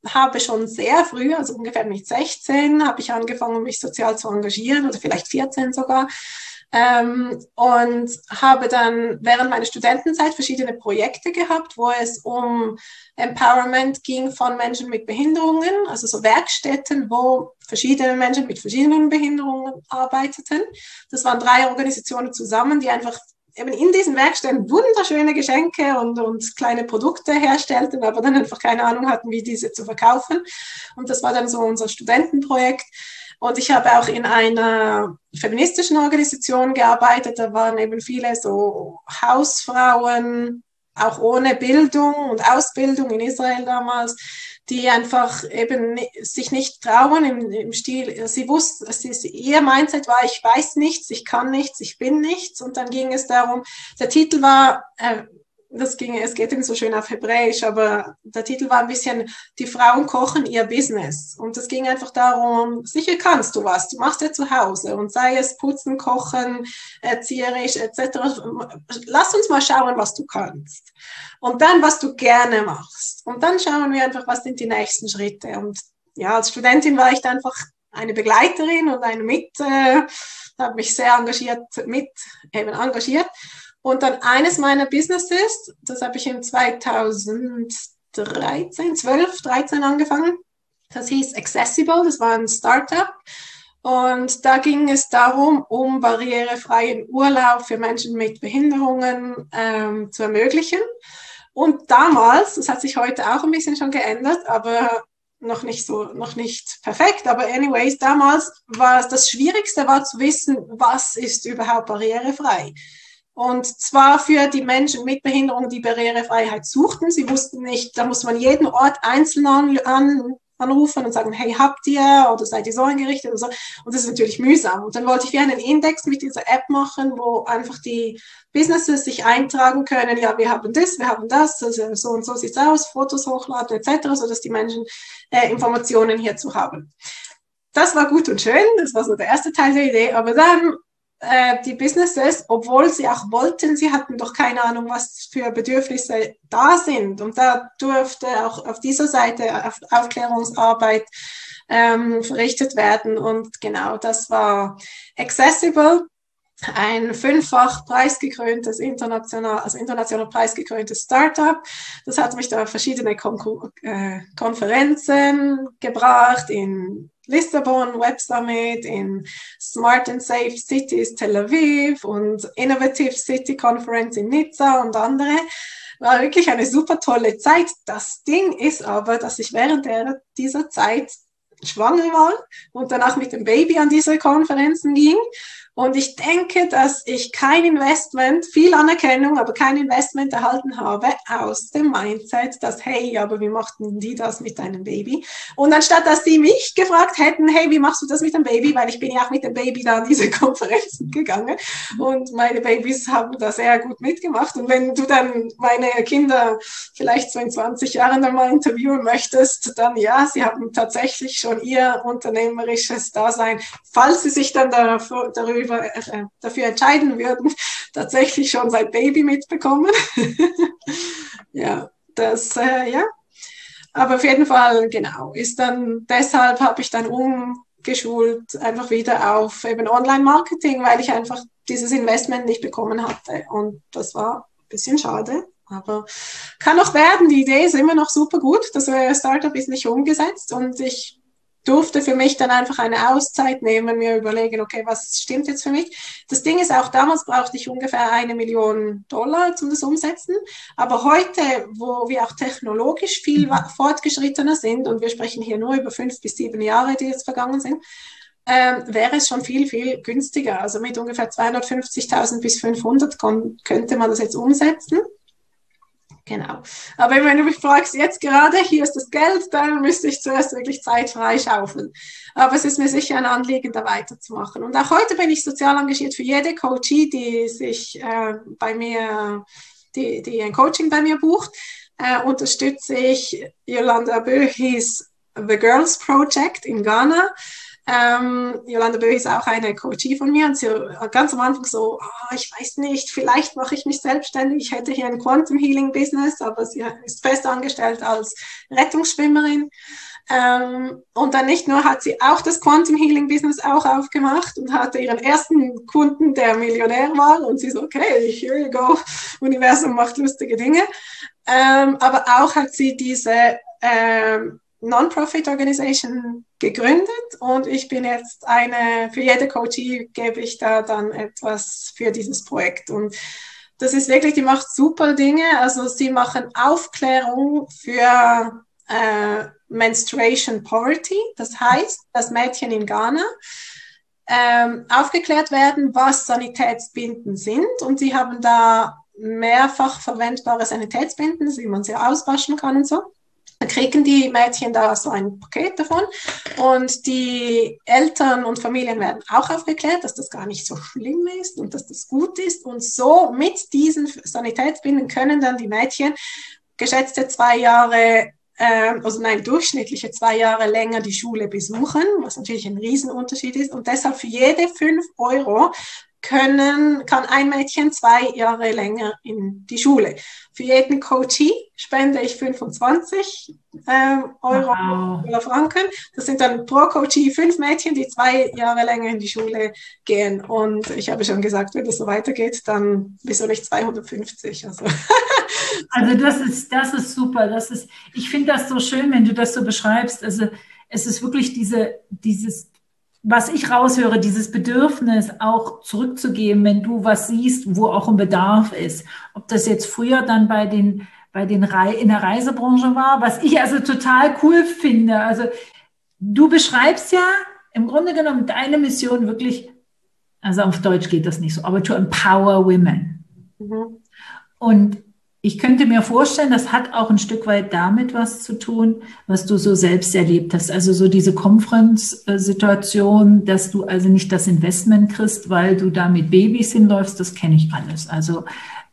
habe schon sehr früh, also ungefähr mit 16, habe ich angefangen, mich sozial zu engagieren oder vielleicht 14 sogar. Und habe dann während meiner Studentenzeit verschiedene Projekte gehabt, wo es um Empowerment ging von Menschen mit Behinderungen, also so Werkstätten, wo verschiedene Menschen mit verschiedenen Behinderungen arbeiteten. Das waren 3 Organisationen zusammen, die einfach eben in diesen Werkstätten wunderschöne Geschenke und kleine Produkte herstellten, aber dann einfach keine Ahnung hatten, wie diese zu verkaufen. Und das war dann so unser Studentenprojekt. Und ich habe auch in einer feministischen Organisation gearbeitet. Da waren eben viele so Hausfrauen, auch ohne Bildung und Ausbildung in Israel damals, die einfach eben sich nicht trauen im Stil. Sie wussten, ihr Mindset war, ich weiß nichts, ich kann nichts, ich bin nichts. Und dann ging es darum, der Titel war, es geht eben so schön auf Hebräisch, aber der Titel war ein bisschen, die Frauen kochen ihr Business. Und es ging einfach darum, sicher kannst du was, du machst ja zu Hause und sei es putzen, kochen, erzieherisch etc. Lass uns mal schauen, was du kannst. Und dann, was du gerne machst. Und dann schauen wir einfach, was sind die nächsten Schritte. Und ja, als Studentin war ich dann einfach eine Begleiterin und habe mich sehr engagiert. Und dann eines meiner Businesses, das habe ich im 2013 angefangen. Das hieß Accessible, das war ein Startup. Und da ging es darum, um barrierefreien Urlaub für Menschen mit Behinderungen zu ermöglichen. Und damals, das hat sich heute auch ein bisschen schon geändert, aber noch nicht perfekt, aber anyways, damals war es das Schwierigste war zu wissen, was ist überhaupt barrierefrei. Und zwar für die Menschen mit Behinderung, die Barrierefreiheit suchten. Sie wussten nicht, da muss man jeden Ort einzeln anrufen und sagen, hey, habt ihr oder seid ihr so eingerichtet oder so. Und das ist natürlich mühsam. Und dann wollte ich wie einen Index mit dieser App machen, wo einfach die Businesses sich eintragen können, ja, wir haben das, also so und so sieht's aus, Fotos hochladen etc., sodass die Menschen Informationen hierzu haben. Das war gut und schön, das war so der erste Teil der Idee, aber dann die Businesses, obwohl sie auch wollten, sie hatten doch keine Ahnung, was für Bedürfnisse da sind. Und da durfte auch auf dieser Seite Aufklärungsarbeit verrichtet werden. Und genau, das war Accessible, ein 5-fach preisgekröntes, international preisgekröntes Startup. Das hat mich da auf verschiedene Konferenzen gebracht, in Lissabon Web Summit, in Smart and Safe Cities Tel Aviv und Innovative City Conference in Nizza und andere. War wirklich eine super tolle Zeit. Das Ding ist aber, dass ich während dieser Zeit schwanger war und danach mit dem Baby an diese Konferenzen ging. Und ich denke, dass ich kein Investment, viel Anerkennung, aber kein Investment erhalten habe aus dem Mindset, dass, hey, aber wie machten die das mit deinem Baby? Und anstatt, dass die mich gefragt hätten, hey, wie machst du das mit dem Baby? Weil ich bin ja auch mit dem Baby da an diese Konferenzen gegangen und meine Babys haben da sehr gut mitgemacht. Und wenn du dann meine Kinder vielleicht so in 20 Jahren dann mal interviewen möchtest, dann ja, sie haben tatsächlich schon ihr unternehmerisches Dasein, falls sie sich dann dafür entscheiden würden, tatsächlich schon sein Baby mitbekommen. Ja, ja. Aber auf jeden Fall, genau, deshalb habe ich dann umgeschult, einfach wieder auf eben Online-Marketing, weil ich einfach dieses Investment nicht bekommen hatte. Und das war ein bisschen schade. Aber kann noch werden, die Idee ist immer noch super gut. Das Startup ist nicht umgesetzt und ich durfte für mich dann einfach eine Auszeit nehmen, mir überlegen, okay, was stimmt jetzt für mich? Das Ding ist auch, damals brauchte ich ungefähr $1 Million, um das umsetzen. Aber heute, wo wir auch technologisch viel fortgeschrittener sind, und wir sprechen hier nur über 5 bis 7 Jahre, die jetzt vergangen sind, wäre es schon viel, viel günstiger. Also mit ungefähr 250.000 bis 500 könnte man das jetzt umsetzen. Genau. Aber wenn du mich fragst, jetzt gerade, hier ist das Geld, dann müsste ich zuerst wirklich Zeit freischaufeln. Aber es ist mir sicher ein Anliegen, da weiterzumachen. Und auch heute bin ich sozial engagiert für jede Coachie, die sich bei mir, die ein Coaching bei mir bucht, unterstütze ich Yolanda Böhis The Girls Project in Ghana. Yolanda Bö ist auch eine Coachie von mir und sie ganz am Anfang so, ich weiß nicht, vielleicht mache ich mich selbstständig, ich hätte hier ein Quantum Healing Business, aber sie ist fest angestellt als Rettungsschwimmerin. Und dann nicht nur hat sie auch das Quantum Healing Business auch aufgemacht und hatte ihren ersten Kunden, der Millionär war und sie so, okay, here you go, Universum macht lustige Dinge. Aber auch hat sie diese Non-Profit-Organisation gegründet und ich bin jetzt für jede Coachie gebe ich da dann etwas für dieses Projekt und das ist wirklich, die macht super Dinge, also sie machen Aufklärung für Menstruation Poverty, das heißt, dass Mädchen in Ghana aufgeklärt werden, was Sanitätsbinden sind und sie haben da mehrfach verwendbare Sanitätsbinden, wie man sie auswaschen kann und so. Dann kriegen die Mädchen da so ein Paket davon und die Eltern und Familien werden auch aufgeklärt, dass das gar nicht so schlimm ist und dass das gut ist. Und so mit diesen Sanitätsbinden können dann die Mädchen geschätzte 2 Jahre, durchschnittliche 2 Jahre länger die Schule besuchen, was natürlich ein Riesenunterschied ist. Und deshalb für jede 5 Euro kann ein Mädchen 2 Jahre länger in die Schule. Für jeden Coachee spende ich 25 Euro oder Franken. Das sind dann pro Coachee 5 Mädchen, die 2 Jahre länger in die Schule gehen. Und ich habe schon gesagt, wenn das so weitergeht, dann wieso nicht 250? Also das ist super. Ich finde das so schön, wenn du das so beschreibst. Also es ist wirklich dieses, was ich raushöre, dieses Bedürfnis auch zurückzugeben, wenn du was siehst, wo auch ein Bedarf ist. Ob das jetzt früher dann in der Reisebranche war, was ich also total cool finde. Also du beschreibst ja im Grunde genommen deine Mission wirklich, also auf Deutsch geht das nicht so, aber to empower women. Mhm. Und ich könnte mir vorstellen, das hat auch ein Stück weit damit was zu tun, was du so selbst erlebt hast. Also so diese Conference-Situation, dass du also nicht das Investment kriegst, weil du da mit Babys hinläufst, das kenne ich alles. Also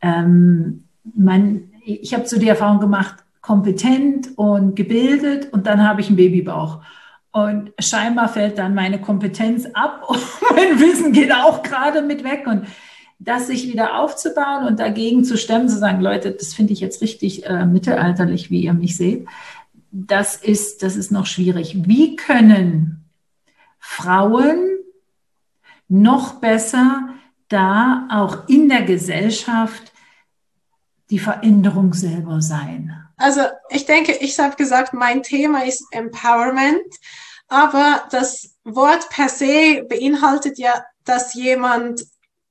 ich habe so die Erfahrung gemacht, kompetent und gebildet und dann habe ich einen Babybauch. Und scheinbar fällt dann meine Kompetenz ab und mein Wissen geht auch gerade mit weg. Und das sich wieder aufzubauen und dagegen zu stemmen, zu sagen, Leute, das finde ich jetzt richtig mittelalterlich, wie ihr mich seht, das ist noch schwierig. Wie können Frauen noch besser da auch in der Gesellschaft die Veränderung selber sein? Also ich denke, ich habe gesagt, mein Thema ist Empowerment, aber das Wort per se beinhaltet ja, dass jemand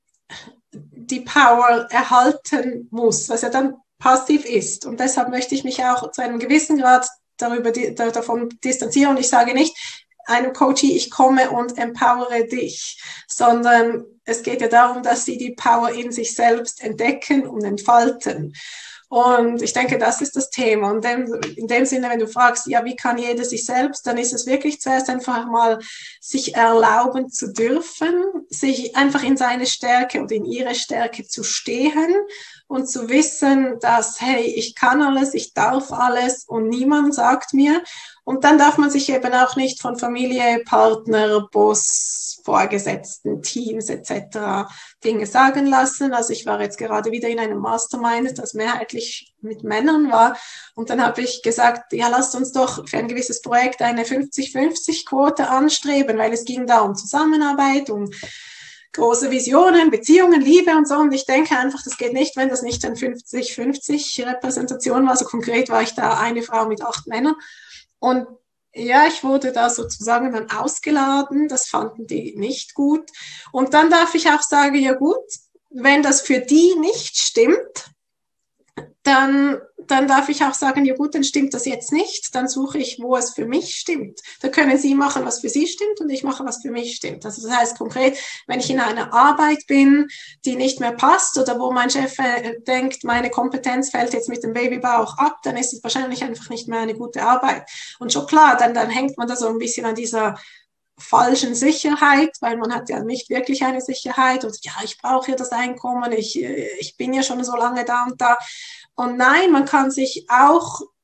die Power erhalten muss, was ja dann passiv ist. Und deshalb möchte ich mich auch zu einem gewissen Grad davon distanzieren. Und ich sage nicht einem Coachie, ich komme und empowere dich, sondern es geht ja darum, dass sie die Power in sich selbst entdecken und entfalten. Und ich denke, das ist das Thema. Und in dem Sinne, wenn du fragst, ja, wie kann jeder sich selbst, dann ist es wirklich zuerst einfach mal sich erlauben zu dürfen, sich einfach in seine Stärke und in ihre Stärke zu stehen und zu wissen, dass, hey, ich kann alles, ich darf alles und niemand sagt mir. Und dann darf man sich eben auch nicht von Familie, Partner, Boss, Vorgesetzten, Teams etc. Dinge sagen lassen. Also ich war jetzt gerade wieder in einem Mastermind, das mehrheitlich mit Männern war. Und dann habe ich gesagt, ja, lasst uns doch für ein gewisses Projekt eine 50-50-Quote anstreben, weil es ging da um Zusammenarbeit, um große Visionen, Beziehungen, Liebe und so. Und ich denke einfach, das geht nicht, wenn das nicht ein 50-50 Repräsentation war. So konkret war ich da eine Frau mit 8 Männern. Und ja, ich wurde da sozusagen dann ausgeladen. Das fanden die nicht gut. Und dann darf ich auch sagen, ja gut, wenn das für die nicht stimmt, dann darf ich auch sagen, ja gut, dann stimmt das jetzt nicht. Dann suche ich, wo es für mich stimmt. Da können Sie machen, was für Sie stimmt und ich mache, was für mich stimmt. Also das heißt konkret, wenn ich in einer Arbeit bin, die nicht mehr passt oder wo mein Chef denkt, meine Kompetenz fällt jetzt mit dem Babybauch ab, dann ist es wahrscheinlich einfach nicht mehr eine gute Arbeit. Und schon klar, dann hängt man da so ein bisschen an dieser falschen Sicherheit, weil man hat ja nicht wirklich eine Sicherheit und ja, ich brauche ja das Einkommen, ich bin ja schon so lange da und da. Und nein, man kann sich auch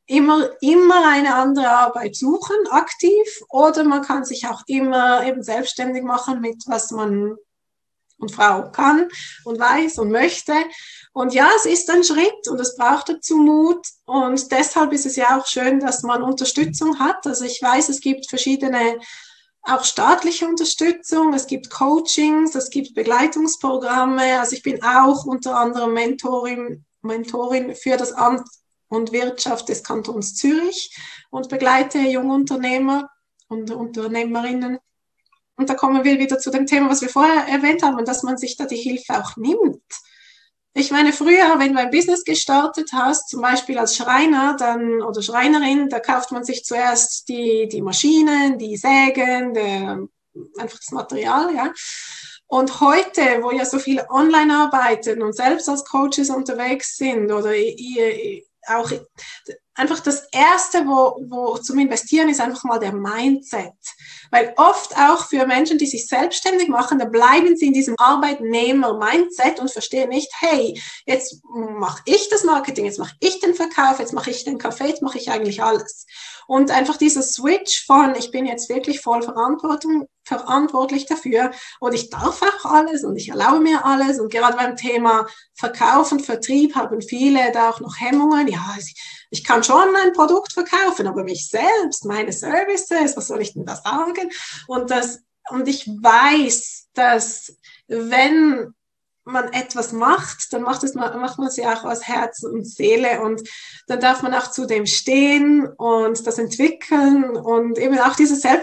immer eine andere Arbeit suchen, aktiv, oder man kann sich auch immer eben selbstständig machen mit was man und Frau kann und weiß und möchte. Und ja, es ist ein Schritt und es braucht dazu Mut. Und deshalb ist es ja auch schön, dass man Unterstützung hat. Also ich weiß, es gibt verschiedene, auch staatliche Unterstützung, es gibt Coachings, es gibt Begleitungsprogramme. Also ich bin auch unter anderem Mentorin für das Amt und Wirtschaft des Kantons Zürich und begleite Jungunternehmer und Unternehmerinnen. Und da kommen wir wieder zu dem Thema, was wir vorher erwähnt haben, dass man sich da die Hilfe auch nimmt. Ich meine, früher, wenn du ein Business gestartet hast, zum Beispiel als Schreiner dann, oder Schreinerin, da kauft man sich zuerst die Maschinen, die Sägen, einfach das Material, ja. Und heute, wo ja so viele online arbeiten und selbst als Coaches unterwegs sind oder ihr auch einfach das Erste, wo zum Investieren ist einfach mal der Mindset. Weil oft auch für Menschen, die sich selbstständig machen, da bleiben sie in diesem Arbeitnehmer-Mindset und verstehen nicht, hey, jetzt mache ich das Marketing, jetzt mache ich den Verkauf, jetzt mache ich den Kaffee, jetzt mache ich eigentlich alles. Und einfach dieser Switch von, ich bin jetzt wirklich voll verantwortlich dafür und ich darf auch alles und ich erlaube mir alles. Und gerade beim Thema Verkauf und Vertrieb haben viele da auch noch Hemmungen. Ja, ich kann schon ein Produkt verkaufen, aber mich selbst, meine Services, was soll ich denn da sagen? Und ich weiß, dass wenn man etwas macht, dann macht man es ja auch aus Herz und Seele und dann darf man auch zu dem stehen und das entwickeln und eben auch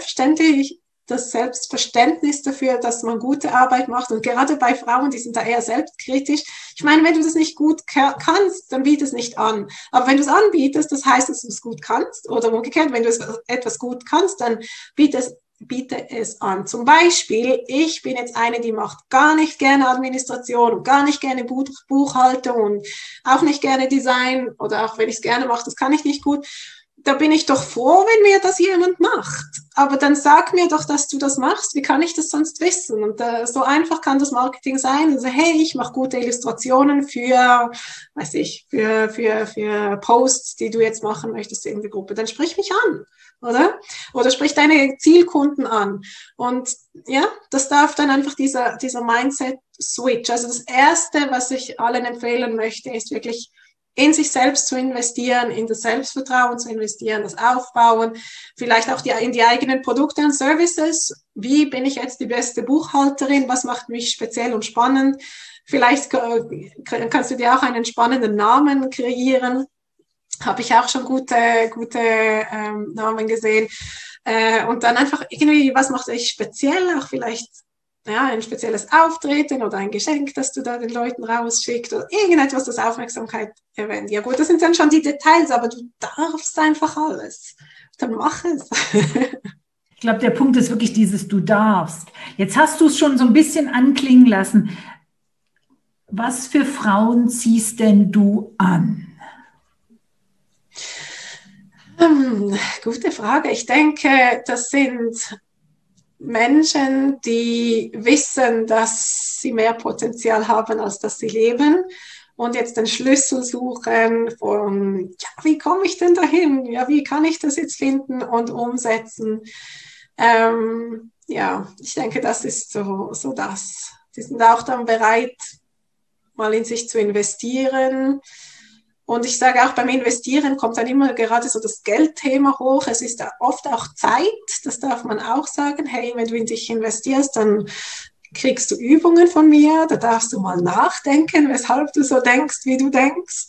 das Selbstverständnis dafür, dass man gute Arbeit macht. Und gerade bei Frauen, die sind da eher selbstkritisch. Ich meine, wenn du das nicht gut kannst, dann biete es nicht an. Aber wenn du es anbietest, das heißt, dass du es gut kannst. Oder umgekehrt, wenn du etwas gut kannst, dann biete es an. Zum Beispiel, ich bin jetzt eine, die macht gar nicht gerne Administration und gar nicht gerne Buchhaltung und auch nicht gerne Design oder auch wenn ich es gerne mache, das kann ich nicht gut. Da bin ich doch froh, wenn mir das jemand macht. Aber dann sag mir doch, dass du das machst. Wie kann ich das sonst wissen? Und so einfach kann das Marketing sein. Also, hey, ich mache gute Illustrationen für Posts, die du jetzt machen möchtest in der Gruppe. Dann sprich mich an, oder? Oder sprich deine Zielkunden an. Und ja, das darf dann einfach dieser Mindset-Switch. Also das Erste, was ich allen empfehlen möchte, ist wirklich in sich selbst zu investieren, in das Selbstvertrauen zu investieren, das Aufbauen, vielleicht auch in die eigenen Produkte und Services. Wie bin ich jetzt die beste Buchhalterin? Was macht mich speziell und spannend? Vielleicht kannst du dir auch einen spannenden Namen kreieren. Habe ich auch schon gute Namen gesehen. Und dann einfach irgendwie, was macht euch speziell? Auch vielleicht ein spezielles Auftreten oder ein Geschenk, das du da den Leuten rausschickst oder irgendetwas, das Aufmerksamkeit erwähnt. Ja gut, das sind dann schon die Details, aber du darfst einfach alles. Dann mach es. Ich glaube, der Punkt ist wirklich dieses Du darfst. Jetzt hast du es schon so ein bisschen anklingen lassen. Was für Frauen ziehst denn du an? Gute Frage. Ich denke, das sind Menschen, die wissen, dass sie mehr Potenzial haben, als dass sie leben und jetzt den Schlüssel suchen von, ja, wie komme ich denn dahin? Ja, wie kann ich das jetzt finden und umsetzen? Ja, ich denke, das ist so das. Die sind auch dann bereit, mal in sich zu investieren. Und ich sage auch, beim Investieren kommt dann immer gerade so das Geldthema hoch. Es ist oft auch Zeit, das darf man auch sagen. Hey, wenn du in dich investierst, dann kriegst du Übungen von mir, da darfst du mal nachdenken, weshalb du so denkst, wie du denkst.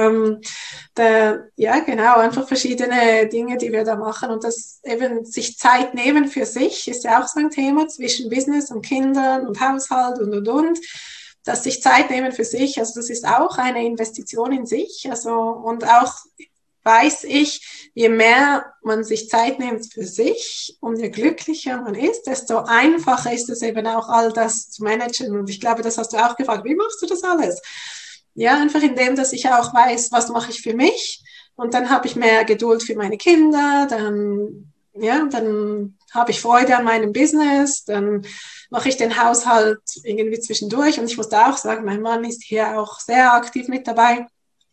Ja, genau, einfach verschiedene Dinge, die wir da machen. Und das eben sich Zeit nehmen für sich, ist ja auch so ein Thema zwischen Business und Kindern und Haushalt und. Dass sich Zeit nehmen für sich, also das ist auch eine Investition in sich, also und auch weiß ich, je mehr man sich Zeit nimmt für sich und je glücklicher man ist, desto einfacher ist es eben auch all das zu managen und ich glaube, das hast du auch gefragt, wie machst du das alles? Ja, einfach indem, dass ich auch weiß, was mache ich für mich und dann habe ich mehr Geduld für meine Kinder, dann habe ich Freude an meinem Business, dann mache ich den Haushalt irgendwie zwischendurch und ich muss da auch sagen, mein Mann ist hier auch sehr aktiv mit dabei.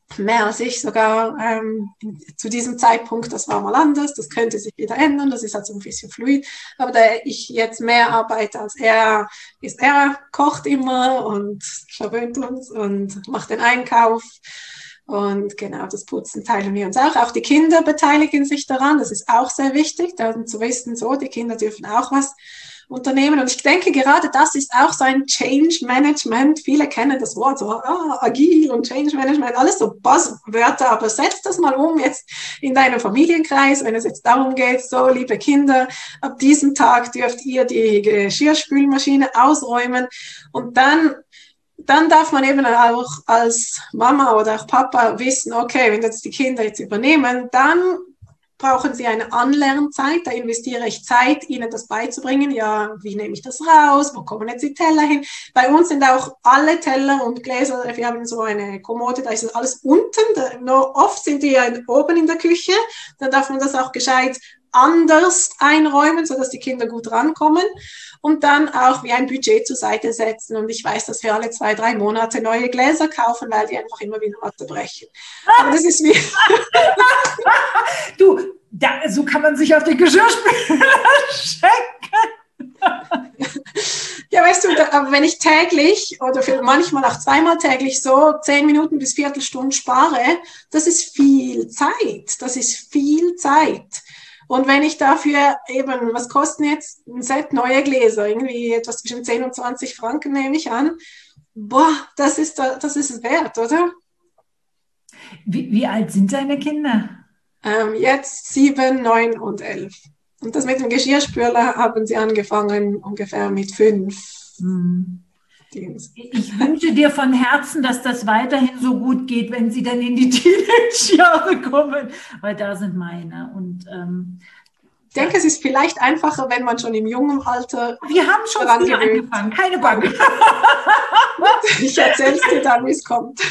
mehr als ich sogar zu diesem Zeitpunkt, das war mal anders, das könnte sich wieder ändern, das ist halt so ein bisschen fluid, aber da ich jetzt mehr arbeite als er, er kocht immer und verwöhnt uns und macht den Einkauf und genau, das Putzen teilen wir uns auch die Kinder beteiligen sich daran, das ist auch sehr wichtig, dann zu wissen, so, die Kinder dürfen auch was unternehmen. Und ich denke, gerade das ist auch so ein Change Management. Viele kennen das Wort so, agil und Change Management, alles so Buzzwörter, aber setz das mal um jetzt in deinem Familienkreis, wenn es jetzt darum geht, so, liebe Kinder, ab diesem Tag dürft ihr die Geschirrspülmaschine ausräumen und dann darf man eben auch als Mama oder auch Papa wissen, okay, wenn jetzt die Kinder jetzt übernehmen, dann brauchen sie eine Anlernzeit, da investiere ich Zeit, ihnen das beizubringen. Ja, wie nehme ich das raus? Wo kommen jetzt die Teller hin? Bei uns sind auch alle Teller und Gläser, wir haben so eine Kommode, da ist das alles unten. Nur oft sind die ja oben in der Küche. Dann darf man das auch gescheit anders einräumen, sodass die Kinder gut rankommen und dann auch wie ein Budget zur Seite setzen. Und ich weiß, dass wir alle 2-3 Monate neue Gläser kaufen, weil die einfach immer wieder Watte brechen. Aber das ist wie... Du, so kann man sich auf die Geschirrspüler schenken. Ja, weißt du, aber wenn ich täglich oder manchmal auch zweimal täglich so 10 Minuten bis Viertelstunde spare, das ist viel Zeit. Das ist viel Zeit. Und wenn ich dafür eben, was kosten jetzt ein Set neue Gläser? Irgendwie etwas zwischen 10 und 20 Franken nehme ich an. Boah, das ist es wert, oder? Wie alt sind deine Kinder? Jetzt 7, 9 und 11. Und das mit dem Geschirrspüler haben sie angefangen ungefähr mit 5. Ich wünsche dir von Herzen, dass das weiterhin so gut geht, wenn sie dann in die Teenage-Jahre kommen, weil da sind meine. Und ich denke, es ist vielleicht einfacher, wenn man schon im jungen Alter. Wir haben schon früher angefangen, keine Bange. Ich erzähle es dir dann, wie es kommt.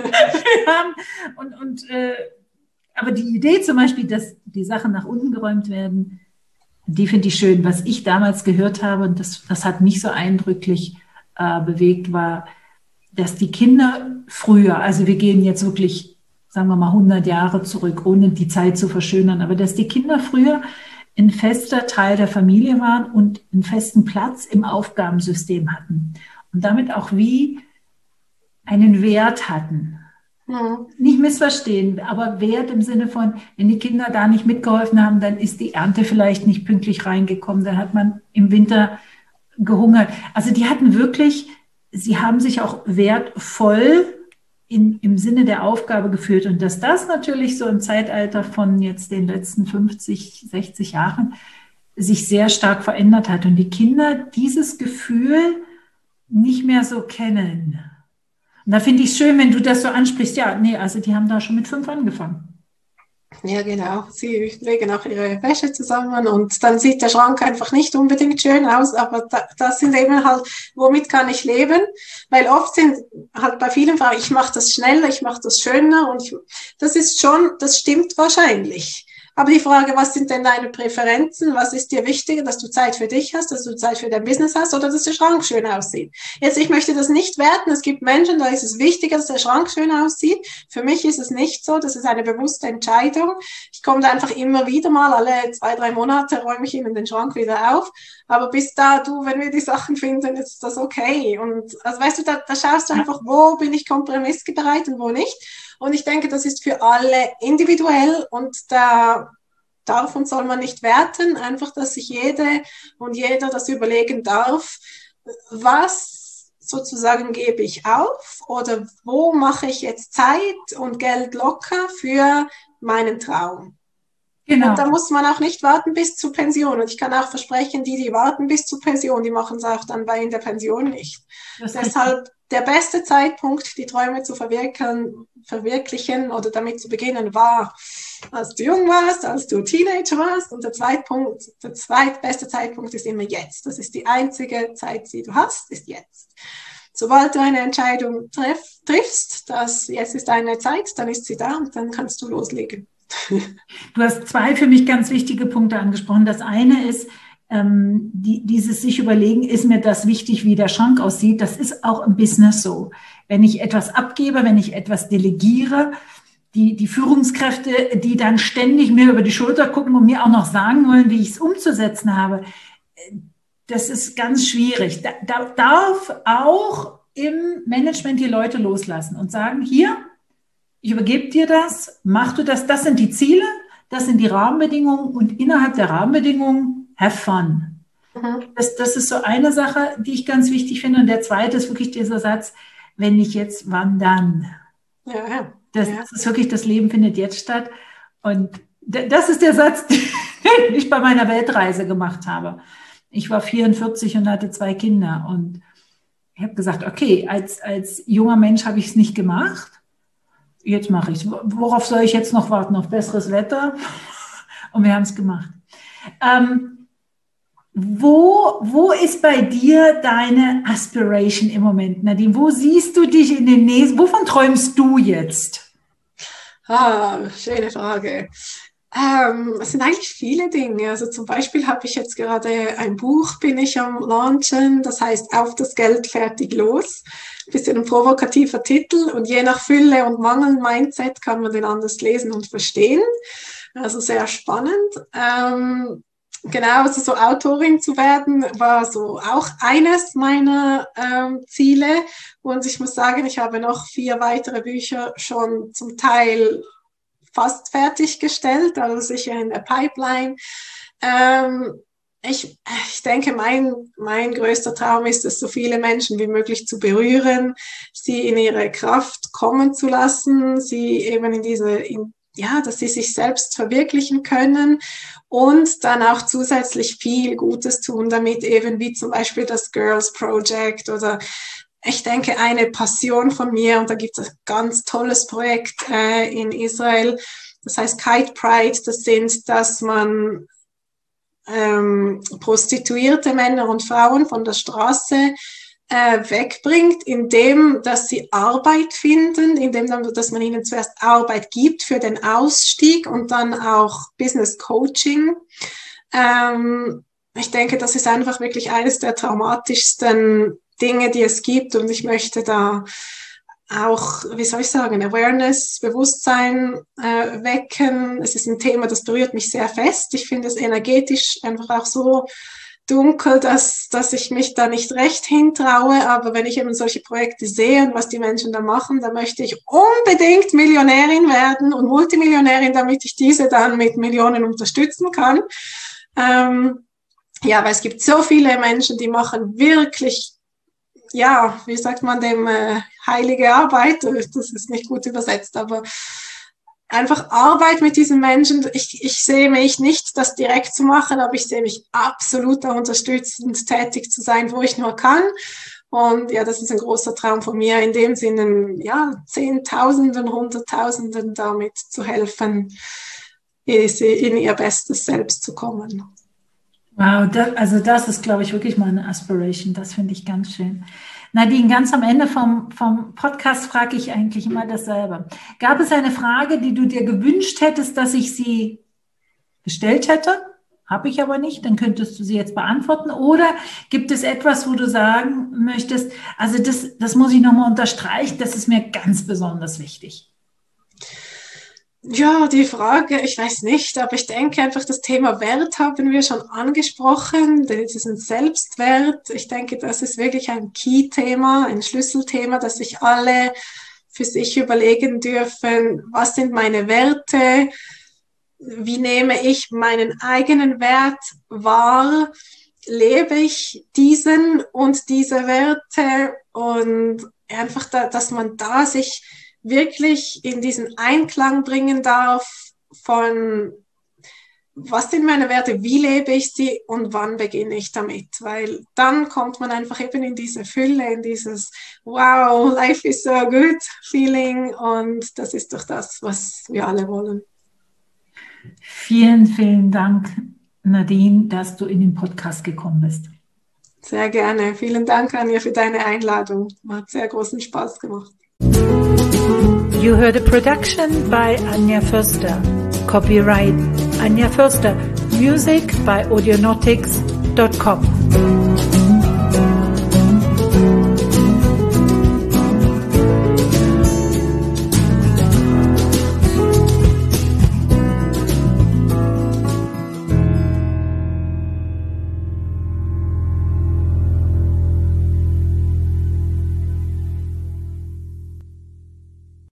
Aber die Idee zum Beispiel, dass die Sachen nach unten geräumt werden, die finde ich schön. Was ich damals gehört habe, und das hat mich so eindrücklich bewegt, war, dass die Kinder früher, also wir gehen jetzt wirklich, sagen wir mal, 100 Jahre zurück, ohne die Zeit zu verschönern, aber dass die Kinder früher ein fester Teil der Familie waren und einen festen Platz im Aufgabensystem hatten und damit auch wie einen Wert hatten. Nicht missverstehen, aber Wert im Sinne von, wenn die Kinder da nicht mitgeholfen haben, dann ist die Ernte vielleicht nicht pünktlich reingekommen, dann hat man im Winter gehungert. Also die hatten wirklich, sie haben sich auch wertvoll im Sinne der Aufgabe geführt und dass das natürlich so im Zeitalter von jetzt den letzten 50, 60 Jahren sich sehr stark verändert hat und die Kinder dieses Gefühl nicht mehr so kennen. Und da finde ich es schön, wenn du das so ansprichst. Ja, nee, also die haben da schon mit 5 angefangen. Ja, genau. Sie legen auch ihre Wäsche zusammen und dann sieht der Schrank einfach nicht unbedingt schön aus, aber das sind eben halt, womit kann ich leben? Weil oft sind halt bei vielen Frauen, ich mache das schneller, ich mache das schöner und das ist schon, das stimmt wahrscheinlich. Aber die Frage, was sind denn deine Präferenzen? Was ist dir wichtiger, dass du Zeit für dich hast, dass du Zeit für dein Business hast oder dass der Schrank schön aussieht? Jetzt, ich möchte das nicht werten. Es gibt Menschen, da ist es wichtiger, dass der Schrank schön aussieht. Für mich ist es nicht so. Das ist eine bewusste Entscheidung. Ich komme da einfach immer wieder mal, alle 2-3 Monate räume ich ihnen den Schrank wieder auf. Aber bis da, wenn wir die Sachen finden, ist das okay. Und also weißt du, da schaust du einfach, wo bin ich kompromissbereit und wo nicht. Und ich denke, das ist für alle individuell und da darf und soll man nicht werten, einfach, dass sich jede und jeder das überlegen darf, was sozusagen gebe ich auf oder wo mache ich jetzt Zeit und Geld locker für meinen Traum. Genau. Und da muss man auch nicht warten bis zur Pension. Und ich kann auch versprechen, die warten bis zur Pension, die machen es auch dann in der Pension nicht. Deshalb der beste Zeitpunkt, die Träume zu verwirklichen oder damit zu beginnen, war, als du jung warst, als du Teenager warst. Und der zweitbeste Zeitpunkt ist immer jetzt. Das ist die einzige Zeit, die du hast, ist jetzt. Sobald du eine Entscheidung triffst, dass jetzt ist deine Zeit, dann ist sie da und dann kannst du loslegen. Du hast 2 für mich ganz wichtige Punkte angesprochen. Das eine ist, dieses sich überlegen, ist mir das wichtig, wie der Schrank aussieht, das ist auch im Business so. Wenn ich etwas abgebe, wenn ich etwas delegiere, die Führungskräfte, die dann ständig mir über die Schulter gucken und mir auch noch sagen wollen, wie ich es umzusetzen habe, das ist ganz schwierig. Da darf auch im Management die Leute loslassen und sagen, hier, ich übergebe dir das, mach du das, das sind die Ziele, das sind die Rahmenbedingungen und innerhalb der Rahmenbedingungen have fun. Das ist so eine Sache, die ich ganz wichtig finde. Und der zweite ist wirklich dieser Satz, wenn nicht jetzt, wann dann? Ja. Das ist wirklich, das Leben findet jetzt statt. Und das ist der Satz, den ich bei meiner Weltreise gemacht habe. Ich war 44 und hatte 2 Kinder. Und ich habe gesagt, okay, als junger Mensch habe ich es nicht gemacht. Jetzt mache ich es. Worauf soll ich jetzt noch warten? Auf besseres Wetter? Und wir haben es gemacht. Wo ist bei dir deine Aspiration im Moment, Nadine? Wo siehst du dich in den nächsten, wovon träumst du jetzt? Schöne Frage. Es sind eigentlich viele Dinge. Also zum Beispiel habe ich jetzt gerade ein Buch, bin ich am Launchen, das heißt Auf das Geld, fertig, los. Ein bisschen ein provokativer Titel und je nach Fülle und Mangel-Mindset kann man den anders lesen und verstehen. Also sehr spannend. Genau, also so Autorin zu werden, war so auch eines meiner Ziele. Und ich muss sagen, ich habe noch 4 weitere Bücher schon zum Teil fast fertiggestellt, also sicher in der Pipeline. Ich denke, mein größter Traum ist es, so viele Menschen wie möglich zu berühren, sie in ihre Kraft kommen zu lassen, sie eben dass sie sich selbst verwirklichen können und dann auch zusätzlich viel Gutes tun damit, eben wie zum Beispiel das Girls Project oder ich denke, eine Passion von mir, und da gibt es ein ganz tolles Projekt in Israel, das heißt Kite Pride, dass man prostituierte Männer und Frauen von der Straße wegbringt, indem dass sie Arbeit finden, dass man ihnen zuerst Arbeit gibt für den Ausstieg und dann auch Business Coaching. Ich denke, das ist einfach wirklich eines der traumatischsten Dinge, die es gibt, und ich möchte da auch, Awareness, Bewusstsein wecken. Es ist ein Thema, das berührt mich sehr fest. Ich finde es energetisch einfach auch so dunkel, dass ich mich da nicht recht hintraue, aber wenn ich eben solche Projekte sehe und was die Menschen da machen, dann möchte ich unbedingt Millionärin werden und Multimillionärin, damit ich diese dann mit Millionen unterstützen kann. Weil es gibt so viele Menschen, die machen wirklich, wie sagt man dem, heilige Arbeit, das ist nicht gut übersetzt, aber einfach Arbeit mit diesen Menschen. Ich sehe mich nicht, das direkt zu machen, aber ich sehe mich absolut da unterstützend tätig zu sein, wo ich nur kann. Und das ist ein großer Traum von mir, in dem Sinne, Zehntausenden, Hunderttausenden damit zu helfen, in ihr bestes Selbst zu kommen. Wow, das ist, glaube ich, wirklich meine Aspiration. Das finde ich ganz schön. Nadine, ganz am Ende vom Podcast frage ich eigentlich immer dasselbe. Gab es eine Frage, die du dir gewünscht hättest, dass ich sie gestellt hätte? Habe ich aber nicht. Dann könntest du sie jetzt beantworten. Oder gibt es etwas, wo du sagen möchtest, also das muss ich nochmal unterstreichen, das ist mir ganz besonders wichtig? Ja, die Frage, ich weiß nicht, aber ich denke einfach, das Thema Wert haben wir schon angesprochen, diesen Selbstwert. Ich denke, das ist wirklich ein Key-Thema, ein Schlüsselthema, dass sich alle für sich überlegen dürfen, was sind meine Werte, wie nehme ich meinen eigenen Wert wahr, lebe ich diesen und diese Werte, und einfach, dass man da sich wirklich in diesen Einklang bringen darf von, was sind meine Werte, wie lebe ich sie und wann beginne ich damit, weil dann kommt man einfach eben in diese Fülle, in dieses wow, life is so good Feeling, und das ist doch das, was wir alle wollen. Vielen, vielen Dank, Nadine, dass du in den Podcast gekommen bist. Sehr gerne. Vielen Dank, Anja, für deine Einladung. Hat sehr großen Spaß gemacht. You heard a production by Anja Förster. Copyright Anja Förster. Music by Audionautics skiunplugged.com.